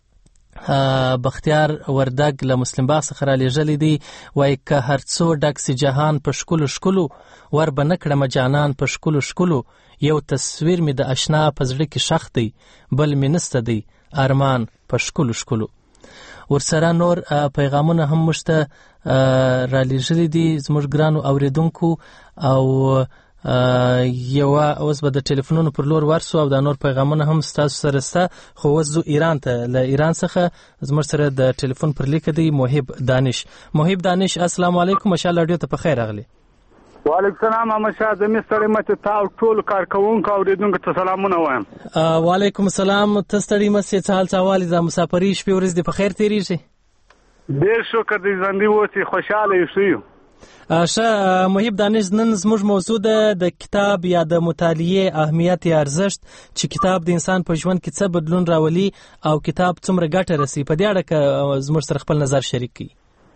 بختیار وردګ له مسلم باغ څخه را لېږلی دی. وایي که هر څو ډک سي جهان په ښکلو ښکلو، ور به نه کړمه جانان په ښکلو ښکلو، یو تصویر مې د اشنا په زړه کې ښخ دی، بل مې نسته دی ارمان په ښکلو ښکلو. ورسره نور پیغامونه هم موږ ته را لېږلي دي زموږ ګرانو اوریدونکو. او یوه اوس به د ټلیفونونو پر لور ورسو او دا نور پیغامونه هم ستاسو سره سته. خو اوس زو ایران ته، له ایران څخه زموږ سره د ټلیفون پر لیکه دی محب دانش. محب دانش، السلام علیکم، مشال رادیو ته په خیر راغلی. وعلیکم السلام. احمد شاه زمي ستړی مته تا ټول کارکونکو اوریدونکو ته سلامونه وایم. وعلیکم السلام. ته ستړی مته څه حال چاوالی؟ د مسافرۍ شپې ورځې دې په خیر تېرېږي؟ ډېر شکر دې ژوندي اوسې، خوشحاله یو. ښه محب دانش، نن زموږ موضوع ده د کتاب یا د مطالعې اهمیت یا ارزښت، چې کتاب د انسان په ژوند کې څه بدلون راولي او کتاب څومره ګټه رسي. په دې اړه که زموږ سره خپل نظر شریک کړي.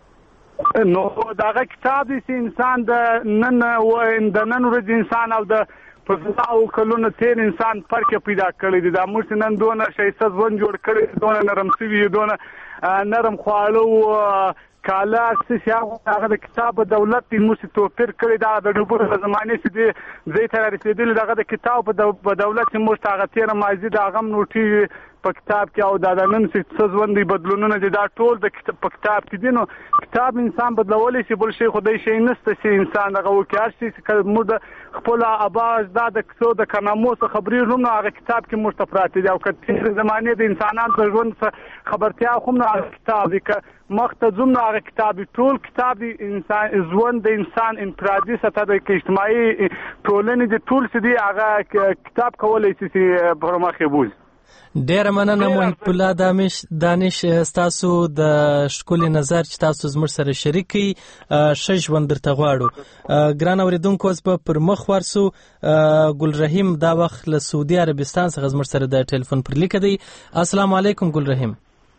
نو دغه کتاب دی چې انسان د نن د نن ورځې انسان او د په زاو کلونو تیر انسان فرق پیدا کړی دی. دا موږ نن دونه ښایسته ژوند جوړ کړی، دونه نرم سوي، دونه نرم خواړه کاله څه هغه د کتاب دولت دی موږ توپیر کړی. دا د ډوبو په زمانه کې دی زه ته رسیدلی دغه د کتاب په دولت چې موږ هغه تیر مازی د هغه نوټي په کتاب کې او دا د نن څه ژوند دی بدلونونه دي دا ټول د په کتاب کې دي. نو کتاب انسان بدلولی شي، بل شي خدای شي نسته چې انسان دغه وکړي شي چې موږ خپل اباز دا د څو د کلمو څخه خبرې روم هغه کتاب کې موږ ته پراته دي. او کله زمانه د انسانانو د ژوند خبرتیا خو نه کتاب دی که مختزم نه هغه کتاب ټول کتاب دی انسان ژوند د انسان انفرادي سطح د اجتماعي ټولنې د ټول څه دی هغه کتاب کولای شي چې پر مخه بوز. ډیره مننه محب الله دانش دانش ستاسو د ښکلي نظر چې تاسو زموږ سره شریک کړئ. ښه ژوند درته غواړو. ګران اوریدونکو، اوس به پر مخ ورسو. ګل رحیم دا وخت له سعودي عربستان څخه زموږ سره د ټلیفون پر لیکه دی. السلام علیکم ګل رحیم.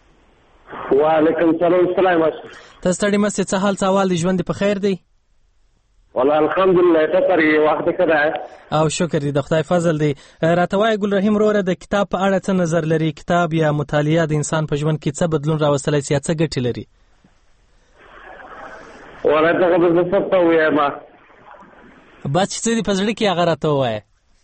وعلیکم السلام. السلام علیکم. ته ستړی مه سې، څه حال څه احوال دی؟ ژوند دې په خیر دی؟ والله الحمدلله. ته پرې وخت کړه او شکر دی، د خدای فضل دی. راته وایه ګل رحیم وروره، د کتاب په اړه څه نظر لري؟ کتاب یا مطالعه د انسان په ژوند کې څه بدلون راوستلی سي یا څه ګټې لري؟ والله دغه به زه څه ته ووایم، بس چې څه دې په زړه کې هغه راته ووایه.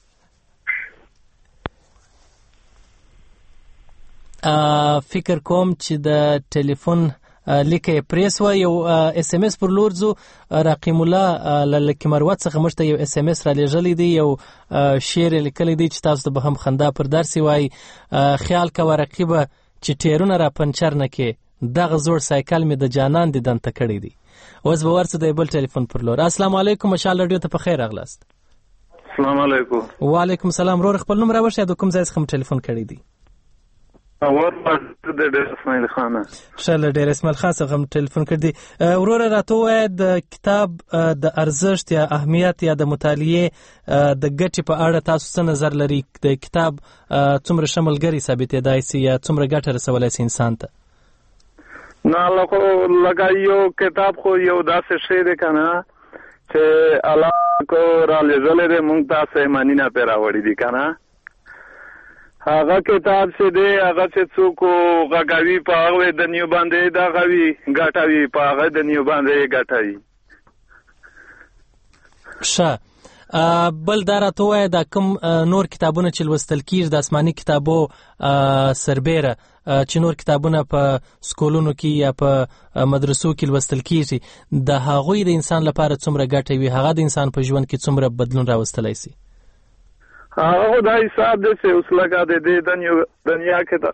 فکر کوم چې د ټلیفون لیکه یې پریس وه. یو اس ام اس پر لور ځو. رقیم الله له لکي مروت څخه موږ ته یو اس ام اس را لیږلی دی، یو شعر یې لیکلی دی چې تاسو ته به هم خندا پر درسي وایي. خیال کوه رقیبه چې ټیرونه را پنچر نه کې، دغه زوړ سایکل مې د جانان دیدن ته کړی دی. اوس به ورڅو د بل ټلیفون پر لور. السلام علیکم، مشال راډیو ته په خیر راغلاست. السلام علیکم. وعلیکم السلام. ورور خپل نوم راوښیه، د کوم ځای څخه م ټلیفون کړی دی؟ اور د ډیر اسماعیل خان. شاله ډیر اسماعیل خان څخه ټلیفون کړی دی. وروره راته ووایه د کتاب د ارزښت یا اهمیت یا د مطالعې د ګټې په اړه تاسو څه نظر لري؟ د کتاب څومره ښه ملګری ثابتېدای سي یا څومره ګټه رسولی سي انسان ته؟ نه لکه یو کتاب خو یو داسې شی دی که نه چې الله کو را لیږلی دی، موږ ته سیماني نه پرې راوړي دي که نه. هغه کتاب چې دی هغه چې څوک غږوي په هغه د نیو باندې دغه وي ګټه وي، په هغه د نیو باندې یې ګټه وي. ښه. بل دا راته ووایه دا کوم نور کتابونه چې لوستل کېږي د آسماني کتابو سربیره چې نور کتابونه په سکولونو کې یا په مدرسو کې لوستل کېږي، د هغوی د انسان لپاره څومره ګټه وي، هغه د انسان په ژوند کې څومره بدلون راوستلی سي؟ هغه دا حساب دی چې اوس لکه د دې دنیا کې ده.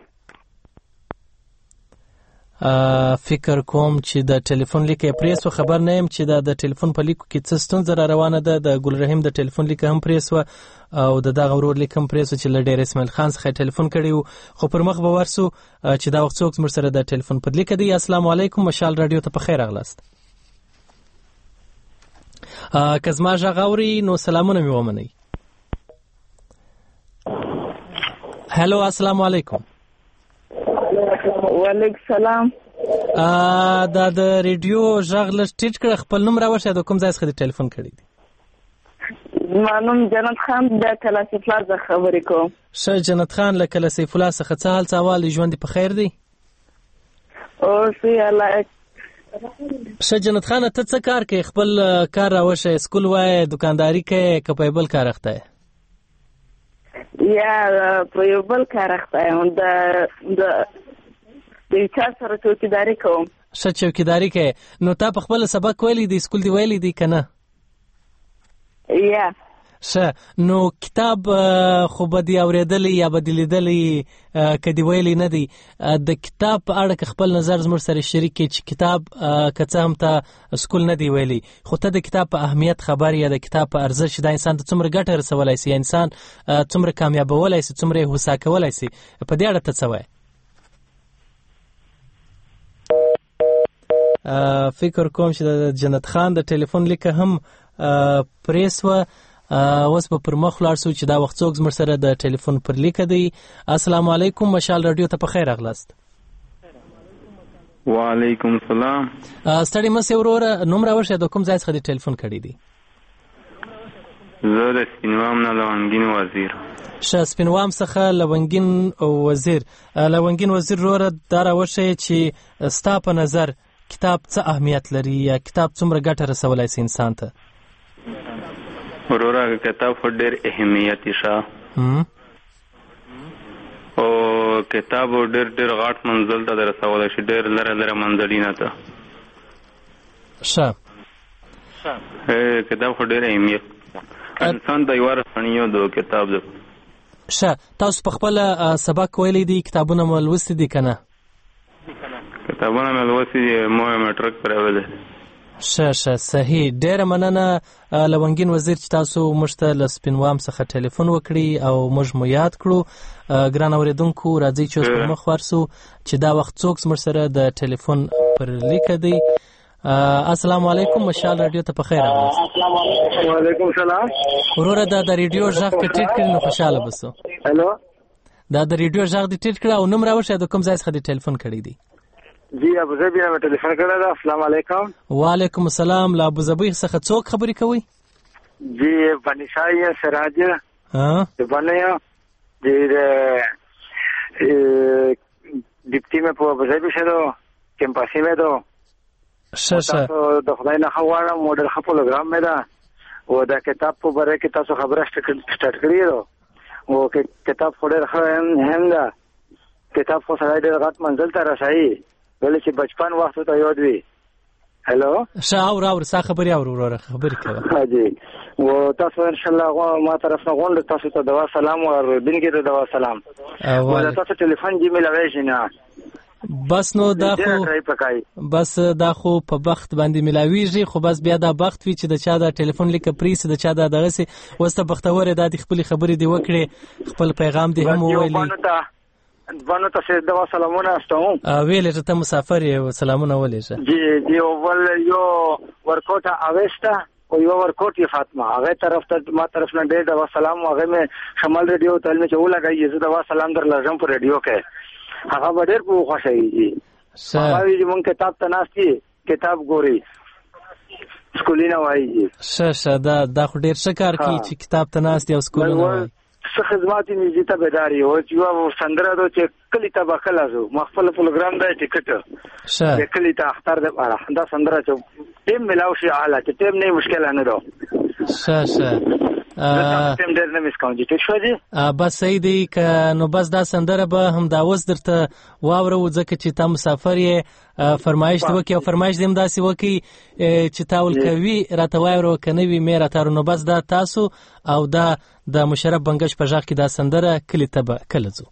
فکر کوم چې د ټلیفون لیکه پریس و، خبر نه یم چې دا د ټلیفون په لیکو کې څه ستونزه را روانه ده. د ګل رحیم د ټلیفون لیکه هم پریس و او د دغه ورور لیک هم پریس و چې له ډیر اسماعیل خان څخه ټلیفون کړی و، خو پر مخ به ورسو چې دا وخت څوک زموږ سره د ټلیفون پر لیکه دی. السلام علیکم، مشال راډیو ته په خیر راغلاست. که زما غږ اوري نو سلامونه مې ومنئ. هلو، السلام علیکم. وعلیکم السلام. دا د ریډیو غږ لږ ټیټ کړه، خپل نوم راوښیه، د کوم ځای څخه دې ټلیفون کړی دی؟ زما نوم جنت خان، د کلا سیف الله څخه خبرې کوم. ښه جنت خان، له کلا سیف الله څخه څه حال څه احوال دی؟ ژوند دې په خیر دی؟ اوس یې الله. ښه جنت خان، ته څه کار کوې؟ خپل کار راوښیه، سکول وایې، دکانداري کوې که په یو بل کار اخته یې؟ یا په یو بل کار اخته یم، د د یو چا سره چوکیداري کوم. ښه چوکیداري کوې. نو تا په خپله سبق ویلی دی، سکول دی ویلی دی که نه؟ یا ښه. نو کتاب خو به دې اورېدلی یا به دې لیدلی که دې ویلی نه دی، د کتاب په اړه که خپل نظر زموږ سره شریک کړي چې کتاب که څه هم ته سکول نه دی ویلی خو ته د کتاب په اهمیت خبر یا د کتاب په ارزښت چې دا انسان ته څومره ګټه رسولی سي یا انسان څومره کامیابولی سي، څومره یې هوسا کولی سي، په دې اړه ته څه وایې؟ فکر کوم چې د جنت خان د ټلیفون لیکه هم پریس وه. اوس به پر مخ ولاړ سو چې دا وخت څوک زموږ سره د ټلیفون پر لیکه دی. السلام علیکم، مشال راډیو ته په خیر راغلاست. وعلیکم السلام. ستړي مه سې وروره، نوم راوښیه، د کوم ځای څخه دې ټلیفون کړی دی؟ زه د سپینوام نه لونګین وزیر. ښه، سپینوام څخه لونګین وزیر. لونګین وزیر وروره دا راوښیه چې ستا په نظر کتاب څه اهمیت لري یا کتاب څومره ګټه رسولی سي انسان ته؟ وروره کتاب خو ډېر اهمیت شه او کتاب ډېر ډېر غټ منزل ته رسولی شي، ډېر لره لره منزلینه ته. ښه. کتاب خو ډېر اهمیت انسان ته یوه رسنیو د کتاب ده. ښه. تاسو په خپله سبق ویلی دی، کتابونه مو لوستي دي که نه؟ کتابونه مې لوستي دي، مو یې میټرک پرې ویلی. ښه ښه صحیح. ډېره مننه لونګین وزیر چې تاسو موږ ته له سپینوام څخه ټلیفون وکړي او موږ مو یاد کړو. ګران اورېدونکو راځئ چې اوس پر مخ ورسو چې دا وخت څوک زموږ سره د ټلیفون پر لیکه دی. السلام علیکم، مشال راډیو ته په خیر راغلاست. وعلیکم السلام. وروره دا د ریډیو غږ که ټیټ کړي نو خوشحاله به سو. هلو، دا د ریډیو غږ دې ټیټ کړه او نوم راوښیه، د کوم ځای څخه دې ټلیفون کړی دی؟ جی ابوظبي نه مې ټلیفون کړی دی. السلام علیکم. وعلیکم السلام. له ابوظبي څخه څوک خبرې کوئ؟ جی بنیشای سراج हाँ बने डिप्टी में बजाई भी दो कैंपसी में दो شه شه د خدای نه خواړه موډل خپل پروګرام مې دا او دا کتاب په باره کې تاسو خبره سٹارټ کړی دی او کتاب خو ډېر ښه هم ده کتاب خو سړی ډېر غټ منزل ته رسوي ولې چې بچپن وخت ته یاد وي هلو ښه اور اور سا خبرې اور وروره خبرې کوه حاجی و تاسو ان شاء الله ما طرف نه غونډه تاسو ته دوا سلام او دین کې ته دوا سلام او تاسو ټلیفون جی مې لوي شنه بس نو دا خو بس دا خو په بخت باندې ملاویږي خو بس بیا دا بخت وی چې د چا دا ټلیفون لیک پریس د چا دا دغه سي وسته بختوره د خپل خبرې دی وکړي خپل پیغام دی هم ویلي بانو تاسو دوا سلامونه استوم ویل ته مسافر یې سلامونه ولې جی جی ول یو ورکوټه اويستا او یو ورکوټ یې فاطمه هغه طرف ته ما طرف نه ډېر دوا سلام هغه مې شمال ریډیو ته مې چې ولګای زه دوا سلام در لږم په ریډیو کې هغه ډېر په خوشایي هغه چې مونږ کتاب ته ناشتي کتاب ګوري سکولینا وایي شه شه دا دا خو ډېر ښه کار کوي چې کتاب ته ناشتي او سکولینا وایي څه خدمات یې ته بداري او چې یو سندره دو چې کلی ته بخلا زو مخفل پروګرام دی ټیکټ شه کلی ته اختر د پاره دا سندره چې ټیم ملاو شي اعلی چې ټیم نه مشکل نه دو شه شه ټیم ډېر نه مسکاو دي ټیک شو دي بس صحیح دی ک نو بس دا سندره به هم دا وس درته واورو ځکه چې تا مسافر یې فرمایش دی وکي او فرمایش دیم داسې وکي چې تاول کوي راته واورو کنه وی مې راته نو بس دا تاسو او دا د مشرف بنگش په ځخ کې دا سندره کلی ته به کله ځو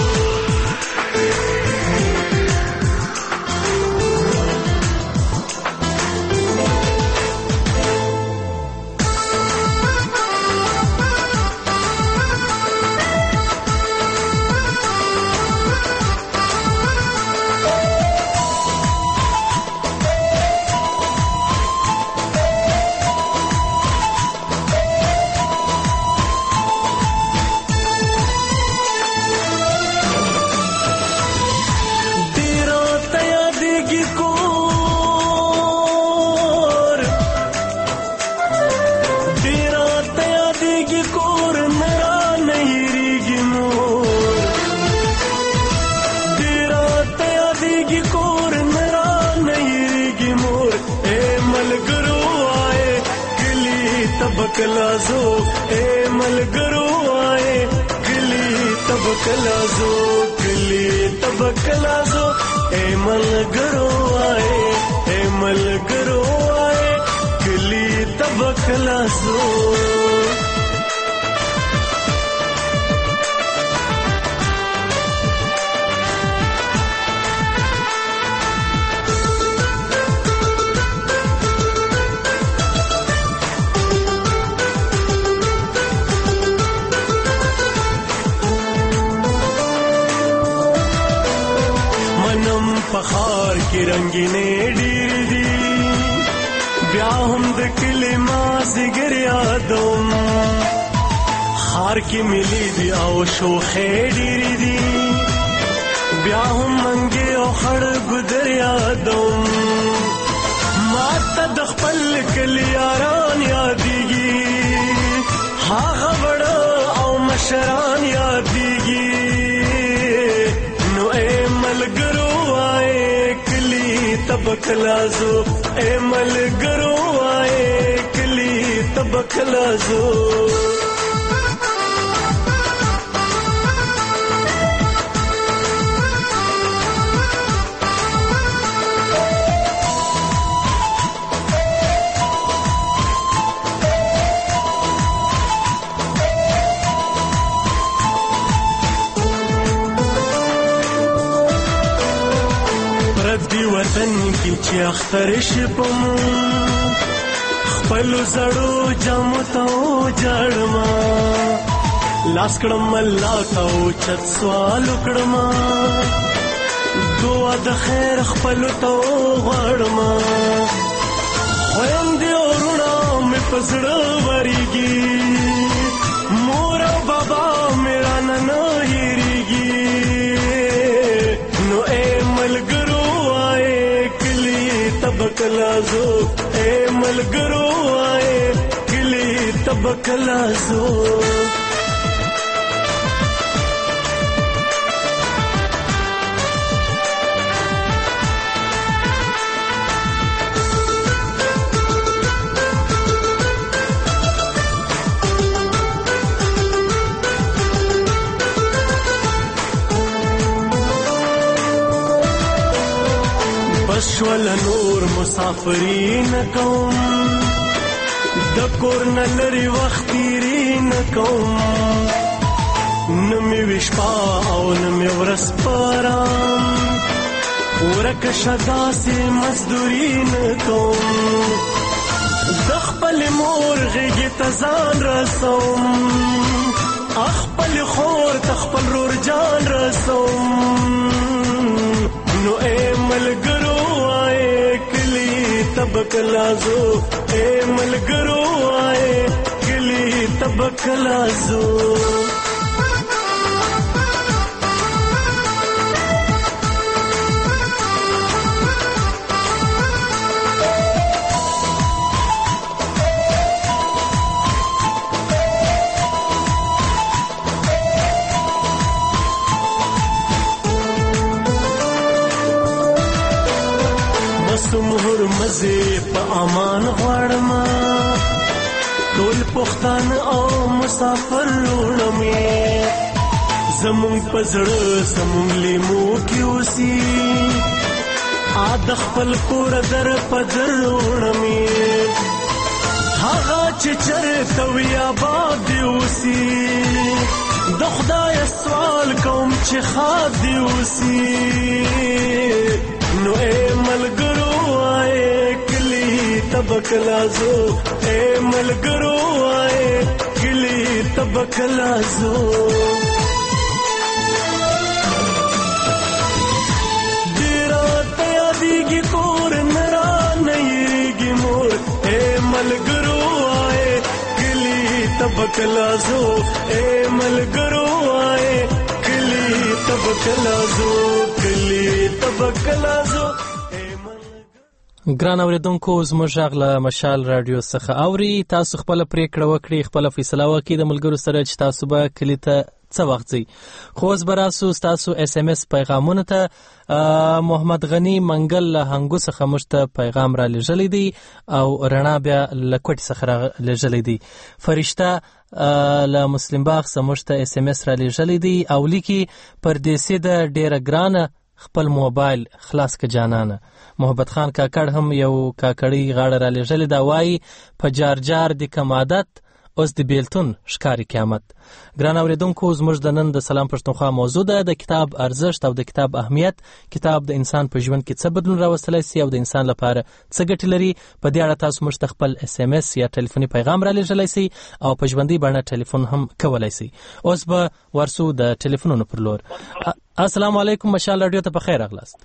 کلازو اے ملګرو آئے کلی تب کلازو کلی تب کلازو اے ملګرو آئے اے ملګرو آئے کلی تب کلازو پخار کی رنگینے ډیر دی بیا هم د کلمه زګر یادوم خار کی ملی دی او شوخې ډیر دی بیا هم منګي او خړ ګدر یادوم ماته د خپل کلی یاران یادېږي هغه وړ او مشران یادېږي نو اے ملګرو تب کلازو اے ملګرو آئے کلی تب کلازو وطن کی چې اختر شپم خپل زړو جام ته جړما لاس کړم الله ته چت سوال کړم دعا د خیر خپل ته غړما خويندې ورونه مې پسړه وريږي مور او بابا میرا نن هېریږي نو اے ملګرو تب کلازو اے ملګرو آئے کلی تب کلازو شول نور مسافری نکوم د کور نه لري وخت تیری نکوم نمی وشپا او نمی ورس پارام ورک شدا سی مزدوری نکوم دخپل مور غیگی تزان رسوم اخپل خور تخپل رور جان رسوم نو اے ملګرو آئے کلی تبک لازو اے ملګرو آئے کلی تبک لازو مهر مزه په امان غواړم ټول پښتانه او مسافر لوړمې زمونږ په زړه زمونږ لیمو کې اوسي ا د خپل کور در په در لوړمې هغه چې چرته وي آباد دی اوسي د خدای سوال کوم چې ښاد دی اوسي نو اے ملګرو آئے کلی تبک لازو اے ملګرو آئے کلی تبک لازو دیرا تیادیگی کور نرا نیریگی مور اے ملګرو آئے کلی تبک لازو اے ملګرو آئے کلی تبک لازو کلی تبک لازو ګران اوریدونکو زموږ غږ له مشال رادیو څخه اوري تاسو خپل پریکړه وکړئ خپل فیصله وکړئ د ملګرو سره چې تاسو به کلی ته څه وخت ځئ خو اوس به راسو ستاسو اس ام اس پیغامونو ته محمد غني منګل له هنګو څخه موږ ته پیغام را لیږلی دی او رڼا بیا له کوټې څخه را لیږلی دی فرشته له مسلم باغ څخه موږ ته اس ام اس را لیږلی دی او لیکي پردیسي ده ډېره ګرانه خپل موبایل خلاص که جانانه محبت خان کاکړ هم یو کاکړی غاړه را لیږلې دا وایي په جار جار د کم عادت اوس د بیلتون ښکاري قیامت. ګران اورېدونکو زموږ د نن د سلام پښتونخوا موضوع ده د کتاب ارزښت او د کتاب اهمیت. کتاب د انسان په ژوند کې څه بدلون راوستلی سي او د انسان لپاره څه ګټې لري. په دې اړه تاسو موږ ته خپل اس ام اس یا ټلیفوني پیغام را لیږلی سي او په ژوندۍ بڼه ټلیفون هم کولی سي. اوس به ورسو د ټلیفونونو پر لور. السلام علیکم مشال رادیو ته په خیر راغلاست.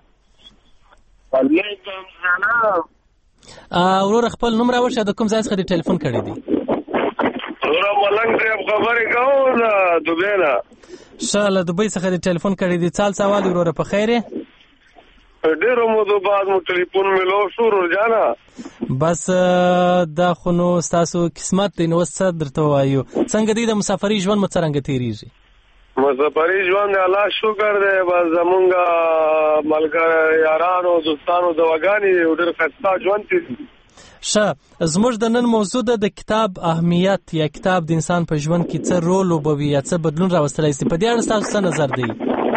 وعلیکم السلام. ورور خپل نوم راوښیه د کوم ځای څخه دې ټلیفون کړی دی؟ ورور ملنګ صاحب خبرې کوو له دوبۍ نه. ښه له دوبۍ څخه دې ټلیفون کړی دی. څال څه احوال وروره په خیر یې؟ ډېرو مودو بعد مو ټلیفون میلو شو ورور جانه. بس دا خو نو ستاسو قسمت دی نو اوس څه درته ووایو. څنګه دی د مسافرۍ ژوند مو څرنګه تېرېږي؟ مسافرۍ ژوند دی الله شکر دی. بس زمونږ ملګرو یارانو دوستانو دواګانې ډېر ښایسته ژوند تېرېږي. ښه زموږ د نن موضوع ده د کتاب اهمیت یا کتاب د انسان په ژوند کې څه رول لوبوي یا څه بدلون راوستلی سي. په دې اړه ستاسو څه نظر دی؟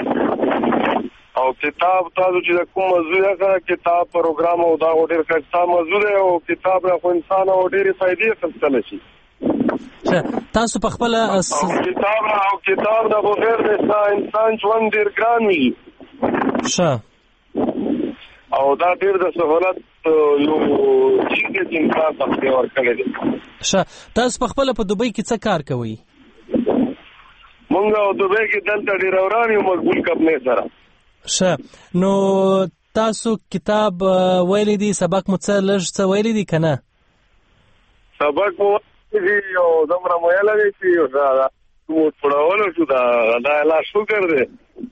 او کتاب تاسو چې د کوم موضوع یې کتاب پروګرام او دا ډېر ښایسته موضوع دی او کتاب را خو انسان او ډېرې فایدې اخیستلی شي. تاسو په خپله کتاب او کتاب د بغیر د انسان ژوند ډېر ګران وي. ښه او دا ډېر د سهولت یو چیز دی چې انسان ته خدای ورکړی دی. ښه تاسو په خپله په دوبۍ کې څه کار کوئ؟ مونږ او دوبۍ کې دلته ډېر وران یو مقبول کمپنۍ سره. ښه نو تاسو کتاب ویلی دی سبق مو څه لږ څه ویلی دی که نه؟ سبق مو ویلی دی او دومره مو ویلی دی چې مو پړولو شو دا الله شکر دی.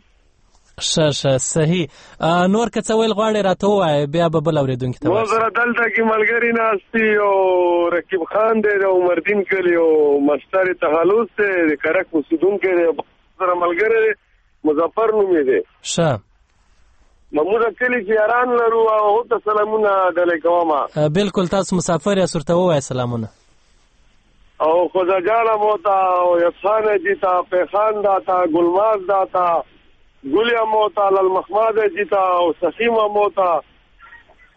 ښه ښه صحیح. نور که څه ویل غواړې راته ووایه بیا به بل اورېدونکي ته ورسره. دلته کې ملګري ناست دي او رقیب خان دی د عمردین کلي او مستر تخلص دی د کرک اوسېدونکی دی سره ملګری دی مظفر نوم یې دی. ښه موږ کلي کې یاران لرو او هغو ته سلامونه ډلې کوم. بلکل تاسو مسافر یاست ورته ووایه سلامونه. او خدا جانه مو ته او یفسانه جي ته پیخان دا ته ګلماز دا ته ګلیا موتا لالمحمد جیتا او سخیمه موتا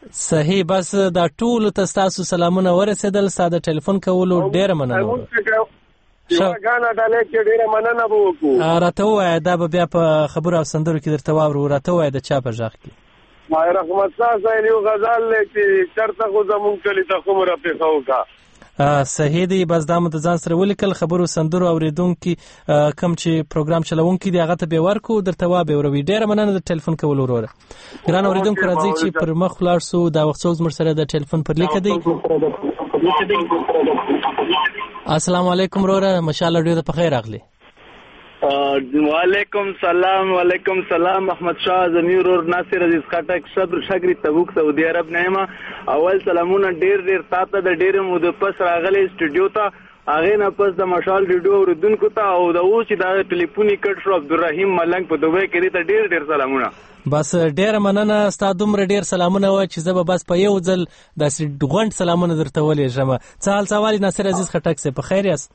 صحیح. بس دا ټول تاسو سلامونه ورسېدل. ساده ټلیفون کولو ډېر مننه. یو غانا ډالې کې ډېر مننه به وکړو. راته ووایه دا به بیا په خبرو او سندرو کې درته واورو. راته ووایه د چا په غږ کې؟ مای رحمت الله صاحب یو غزل دی چې چرته خو زمونږ کلي ته خمره پېښه وکړه. صحیح دی. بس دا مو د ځان سره ولیکل. خبرو سندرو اوریدونکي کم چې پروګرام چلونکي دی هغه ته به ورکو درته وا به وروي. ډېر مننه د ټلیفون کولو وروره. ګران اوریدونکو راځي چې پر مخ ولاړ سو. دا وخت څوک زموږ سره د ټلیفون پر لیک دی. السلام علیکم وروره. مشال رادیو ته بخیر راغلی. وعلیکم سلام. وعلیکم سلام. احمد شاه زمیر اور ناصر عزیز خټک صبر شګری تبوک سعودي عرب نعمه. اول سلامونه ډیر ډیر تاسو د ډیر مو د پس راغلی سټوډیو ته. هغه نه پس د مشال ریډیو اوریدونکو ته او د اوس چې د ټلیفوني کټ شو عبدالرحیم ملنګ په دوبه کې ته ډیر ډیر سلامونه. بس ډیر مننه. ستاسو دومره ډیر سلامونه و چې زه به بس په یو ځل داسې غونډ سلامونه درته ولېږم. څه حال سوال ناصر عزیز خټک سه په خیر یاست؟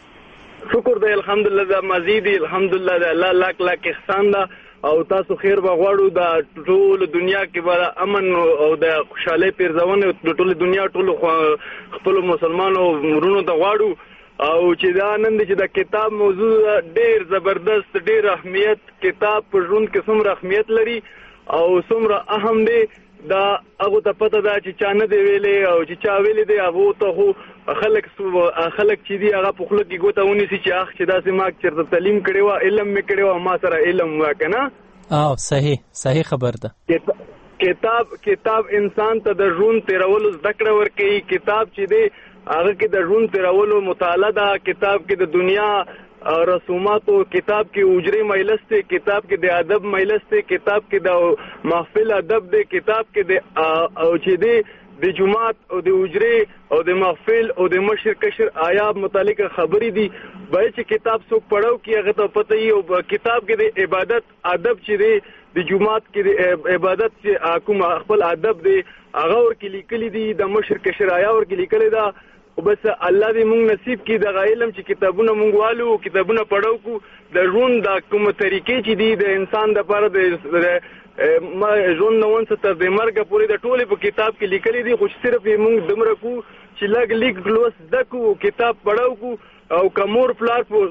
شکر دی الحمدلله. دا مزيدي الحمدلله د الله لاک لاک احسان ده او تاسو خیر بغواړو. د ټول دنیا کې به امن او د خوشحالۍ پیرزونه د ټول دنیا ټول خپل مسلمانانو مرونو ته غواړو. او چې دا نن چې د کتاب موضوع ډیر زبردست ډیر اهمیت کتاب په ژوند کې څومره اهمیت لري او څومره اهم دی دا هغه ته پته ده چې چا نه دی ویلې او چې چا ویلې دی هغه ته خو خلک خلک چې دی هغه په خلک کې ګوته ونی سي چې اخ چې داسې ما چیرته تعلیم کړي وا علم مې کړي وا ما سره علم وکنه. او صحیح صحیح خبر ده. کتاب کتاب انسان ته د ژوند تیرولو زده کړه ورکوي. کتاب چې دی هغه کې د ژوند تیرولو مطالعه ده. کتاب کې د دنیا رسوماتو کتاب کې اجري مجلس ته کتاب کې د ادب مجلس ته کتاب کې د محفل ادب د کتاب کې د او چې دی د جمعات او د اجري او د محفل او د مشر کشر آیاب متعلق خبرې دي. به چې کتاب څوک پڑھو کې هغه ته پته یي او کتاب کې د عبادت ادب چې دی د جمعات کې د عبادت چې کوم خپل ادب دی هغه ور کې لیکلي دي. د مشر کشر آیا ور کې لیکلي ده. او بس الله دې مونږ نصیب کړي د علم چې کتابونه مونږ والو کتابونه پڑھو کو د ژوند د کوم طریقې چې دی د انسان د لپاره د ما ژوند نو څه تر د مرګ پورې د ټوله په کتاب کې لیکلي دي. خو صرف مونږ دمر کو چې لګ لیک لوس دکو کتاب پڑھو کو او کمور پلار په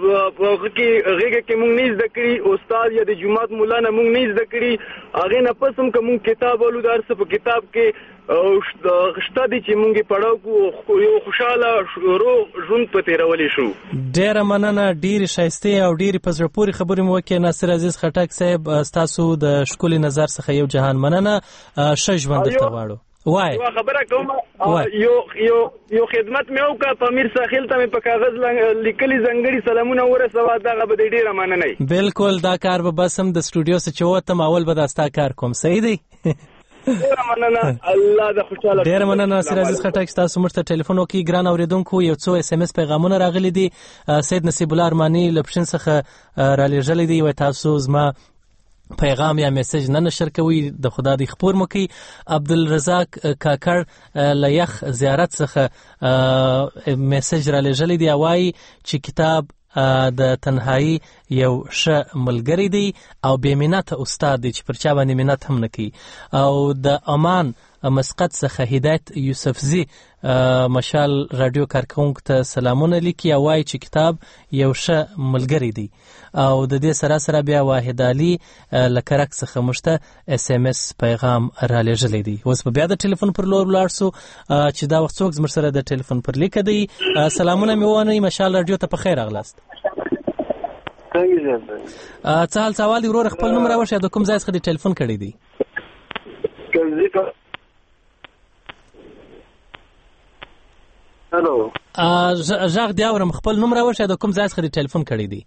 کې غیګه کې مونږ نه ذکرې استاد یا د جمعات مولانا مونږ نه ذکرې هغه نه پسم کوم کتاب ولو درس په کتاب کې او شته دي چې مونږ پڑھو کو یو خوشاله روغ ژوند په تیرولې شو. ډېر مننه. ډېر شایسته او ډېر په زړه پورې خبرې مو وکړې ناصر عزیز خټک صاحب. تاسو د ښکلي نظر څخه یو جهان مننه. ښه ژوند درته غواړو. وای یو خبره کوم یو یو یو خدمت مې وکړه په امیر ساحل ته مې په کاغذ لیکلي ځنګړي سلامونه ورسوه. دغه به ډېره مننه. بالکل دا کار به بس هم د سټوډیو څخه چې وتم اول به دا ستا کار کوم. صحیح دی. ډېره مننه. الله د خوشاله. ډېره مننه ناصر عزیز خټک. تاسو موږ ته ټلیفون وکړئ. ګران اوریدونکو یو څو اس ام اس پیغامونه راغلي دي. سید نصیب الله ارماني له پښین څخه را لېږلي دي. وایي تاسو زما پیغام یا میسج نه نشر کوي د خدا دی خبر مو کوي. عبدالرزاق کاکړ له یخ زیارت څخه میسج را لېږلی دی. وایي چې کتاب د تنهایی یو ښه ملګری دی او بې منته استاد دی چې پر چا باندې منت هم نه کوي. او د امان مسقط څخه هدایت یوسفزي مشال رادیو کارکونکو ته سلامونه لیکي. او وایي چې کتاب یو ښه ملګری دی. او د دې سره سره بیا واحد علي له کرک څخه موږ ته اس ام اس پیغام را لېږلی دی. اوس به بیا د ټلیفون پر لور ولاړ سو چې دا وخت څوک زموږ سره د ټلیفون پر لیکه دی. سلامونه مې ووایئ. مشال رادیو ته په خیر راغلاست. څه حال سوال دی وروره؟ خپل نوم راوښیه. د کوم ځای څخه دې ټلیفون کړی دی؟ هلو غږ دی اورم. خپل نوم راوښیه. د کوم ځای څخه دې ټلیفون کړی دی؟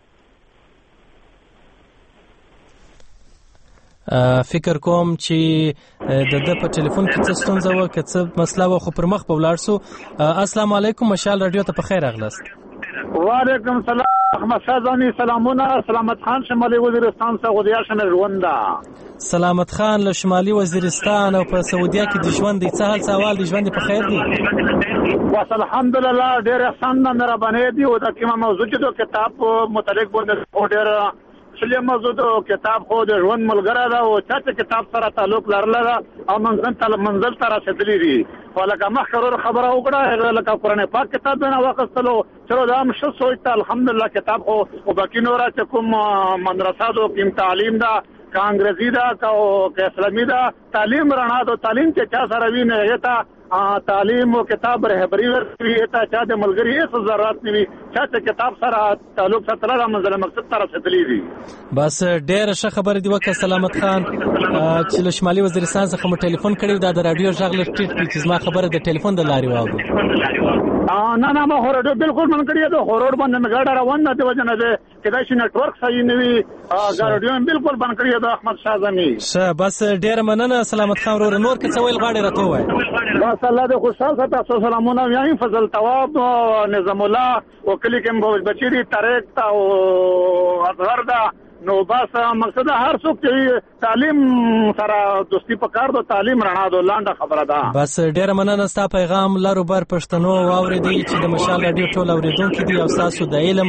فکر کوم چې د د په ټلیفون کې څه ستونزه وه که څه مسله وه خو پر مخ به ولاړ سو. السلام علیکم. مشال رادیو ته په خیر راغلاست. وعلیکم سلام. احمد شاه زانی سلامونه. سلامت خان شمالي وزیرستان سعودیه شنه ژونده. سلامت خان له شمالي وزیرستان او په سعودیه کې د ژوند دی. څه حال سوال دی؟ ژوند په خیر دی؟ بس الحمدلله ډېر احسان نه مهرباني دی. او دا کومه موضوع چې د کتاب متعلق باندې ډېر مسلم موضوع کتاب خو د ژوند ملګری دا او چې کتاب سره تعلق لرله او منځل تل منځل تر رسیدلی دي ولکه مخکره خبره وکړه لکه قرآن پاک کتاب نه واخستلو چلو دا هم ښه سوچ ته الحمدلله کتاب خو او باقي نور چې کوم مدرسه دو کوم تعلیم دا که انګریزي دا که اسلامي دا تعلیم رڼا دو تعلیم چې چا سره وي نه یته تعلیم او کتاب رهبری ورکوي ته چا د ملګری هیڅ ضرورت نه وي چا چې کتاب سره تعلق سره د منزل مقصد تر رسیدلی دي. بس ډېر ښه خبره دی وکړه سلامت خان چې له شمالي وزیرستان څخه مو ټلیفون کړی دا د رادیو غږ لږ ټیټ کړي چې زما خبره د ټلیفون د لارې واورو. نه نه ما خو رادیو بالکل من کړی دا خو روډ باندې مې ګاډه روان نه دی وجه نه دی کدا چې نتورک صحیح نه وي رادیو بالکل بند کړی دا احمد شاه زمي. ښه بس ډېر مننه سلامت خان ورور نور که څه ویل غواړې راته ووایه. بس الله دې خوشحال ساته. تاسو سلامونه وایم فضل تواب نظام الله وکلی کوم بچی دی طارق او اظهر دا نو بس مقصد هر څوک چې تعلیم سره دوستی پکار دو تعلیم رڼا دو لاندې خبره ده. بس ډېر مننه ستا پیغام لارو بر پښتنو واورېدی چې د مشال رادیو ټول اوریدونکو دي او تاسو د علم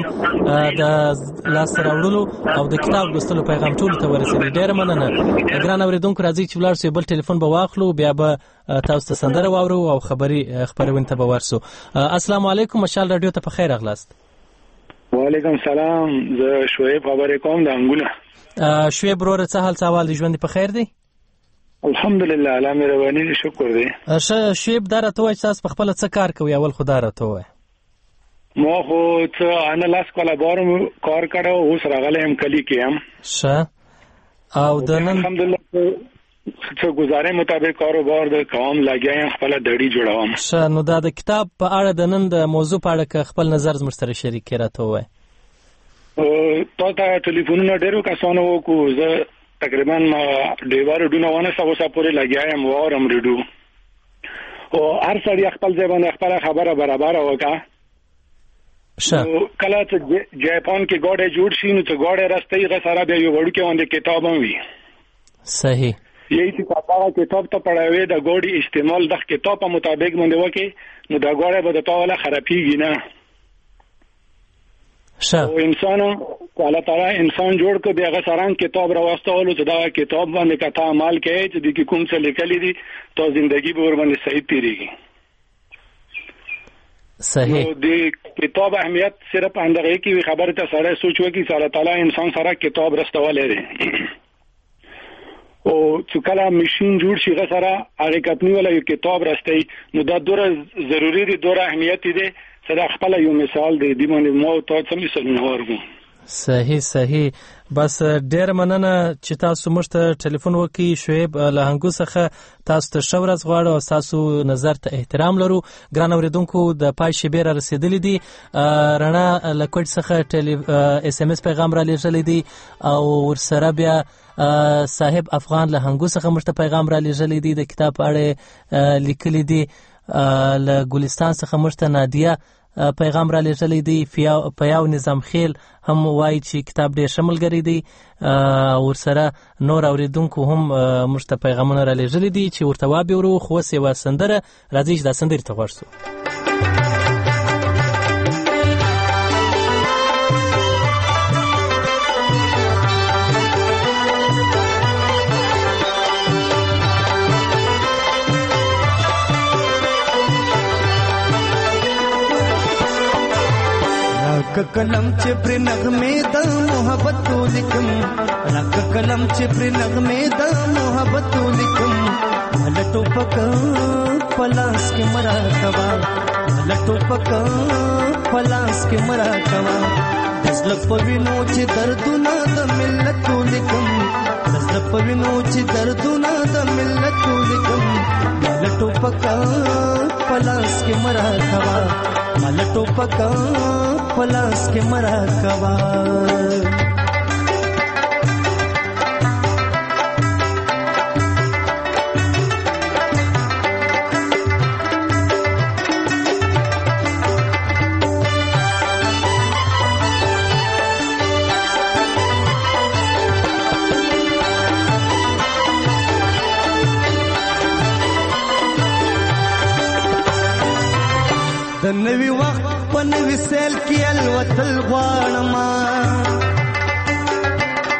د لاس راوړلو او د کتاب لوستلو پیغام ټول ته ورسېږي. ډېر مننه ګران اوریدونکو راځي چې ولاړ شو بل ټلیفون به واخلو بیا به تاسو ته سندره واورو او خبري خبرونه ته به ورسو. السلام علیکم مشال رادیو ته په خیر اغلاست. وعلیکم سلام زه شعیب خبرې کوم د انګوله. شعیب وروره څه حال څه احوال دی ژوند په خیر دی؟ الحمدلله الله مهرباني دی شکر دی. ښه شعیب دا راته وایه چې تاسو په خپله څه کار کوئ اول خو دا راته ووایه. ما خو څه انا لاس کاله بار کار کړی اوس راغلی یم کلي کې یم. ښه او د نن الحمدلله څه ګزارې مطابق کاروبار د کوم لګیا یم خپله دړي جوړوم. ښه نو دا د کتاب په اړه د نن د موضوع په اړه که خپل نظر زموږ سره شریک کړې راته ووایه. تا ته ټلیفونونه ډېرو کسانو وکړو زه تقریبا ډېوه ریډونه ونیسه اوسه پورې لګیا یم واورم ریډو او هر سړي خپل ځای باندې خپله خبره برابره وکړه. کله چې جاپان کې ګاډی جوړ شي نو چې ګاډی رسته هغه سره بیا یو وړوکی باندې کتاب هم وي. صحیح یہی چې هغه کتاب ته پړاوي د ګاډي استعمال د کتاب په مطابق باندې وکړي نو د ګاډی به د تا ولا خرابېږي نه. او انسان الله تعالی انسان جوړ کړ دی هغه سره کتاب راوستلو چې دا کتاب باندې کته عمل کوي چې د کوم څه لیکلي دي تو ژوندۍ به ور باندې صحیح تیریږي. صحیح د کتاب اهمیت صرف اندغه کې خبره ته سره سوچ وکړي چې الله تعالی انسان سره کتاب راستولې دی او چې کله ماشين جوړ شي غسره هغه کتنی ولا یو کتاب راستي نو دا ډوره ضروری دي ډوره اهمیت دي صدا خپل یو مثال دی دی باندې مو ته څه مثال نه ورغو. صحیح صحیح بس ډېر مننه چې تاسو موږ ته ټلیفون وکړئ. شعیب له هنګو څخه تاسو ته ښه ورځ غواړو او تاسو نظر ته احترام لرو. ګران اورېدونکو د پای شیبې را رسېدلې دي. رڼا له کوټ څخه اس ام اس پیغام را لېږلی دی او ورسره بیا صاحب افغان له هنګو څخه موږ ته پیغام را لېږلی دی د کتاب په اړه لیکلی دی. له ګلستان څخه موږ ته نادیه پیغام را لېږلی دی. پیاو نظام خیل هم وایي چې کتاب ډېر ښه ملګری دی. ورسره نور اورېدونکو هم موږ ته پیغامونه را لېږلي دي چې ورته وابې ورو. خو اوس یوه سندره راځي چې دا سندرې ته غوږ شو. کلم چې پر نغمه د محبت لیکم راک کلم چې پر نغمه د محبت لیکم لټو پک پلاس کې مرا کوا لټو پک پلاس کې مرا کوا دزل پوینو چې دردونه د ملت لیکم دزل پوینو چې دردونه د ملت لیکم لټو پک پلاس کې مرا کوا لټو پک پلاس کے مرا کوا د نوی وخت پنوی سیل کی الوتل غواړما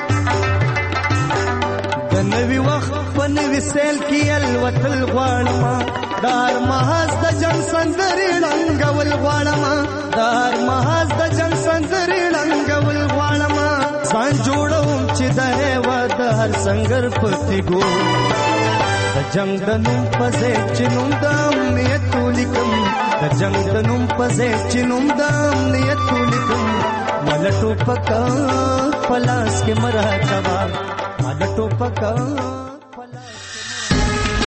پنوي سیل کې الوتل غواړم دار محاذ د جنگ سندري لنګول غواړم دار محاذ د جنگ سندري لنګول غواړم ځان جوړوم چې د هوا د هر سنگر پتی ګو د جنگ د نوم پځې چې نوم د امنیت لیکم د جنگ د نوم پځې چې نوم د امنیت لیکم ملټو پکا پلاس کې مرا کوا ملټو پکا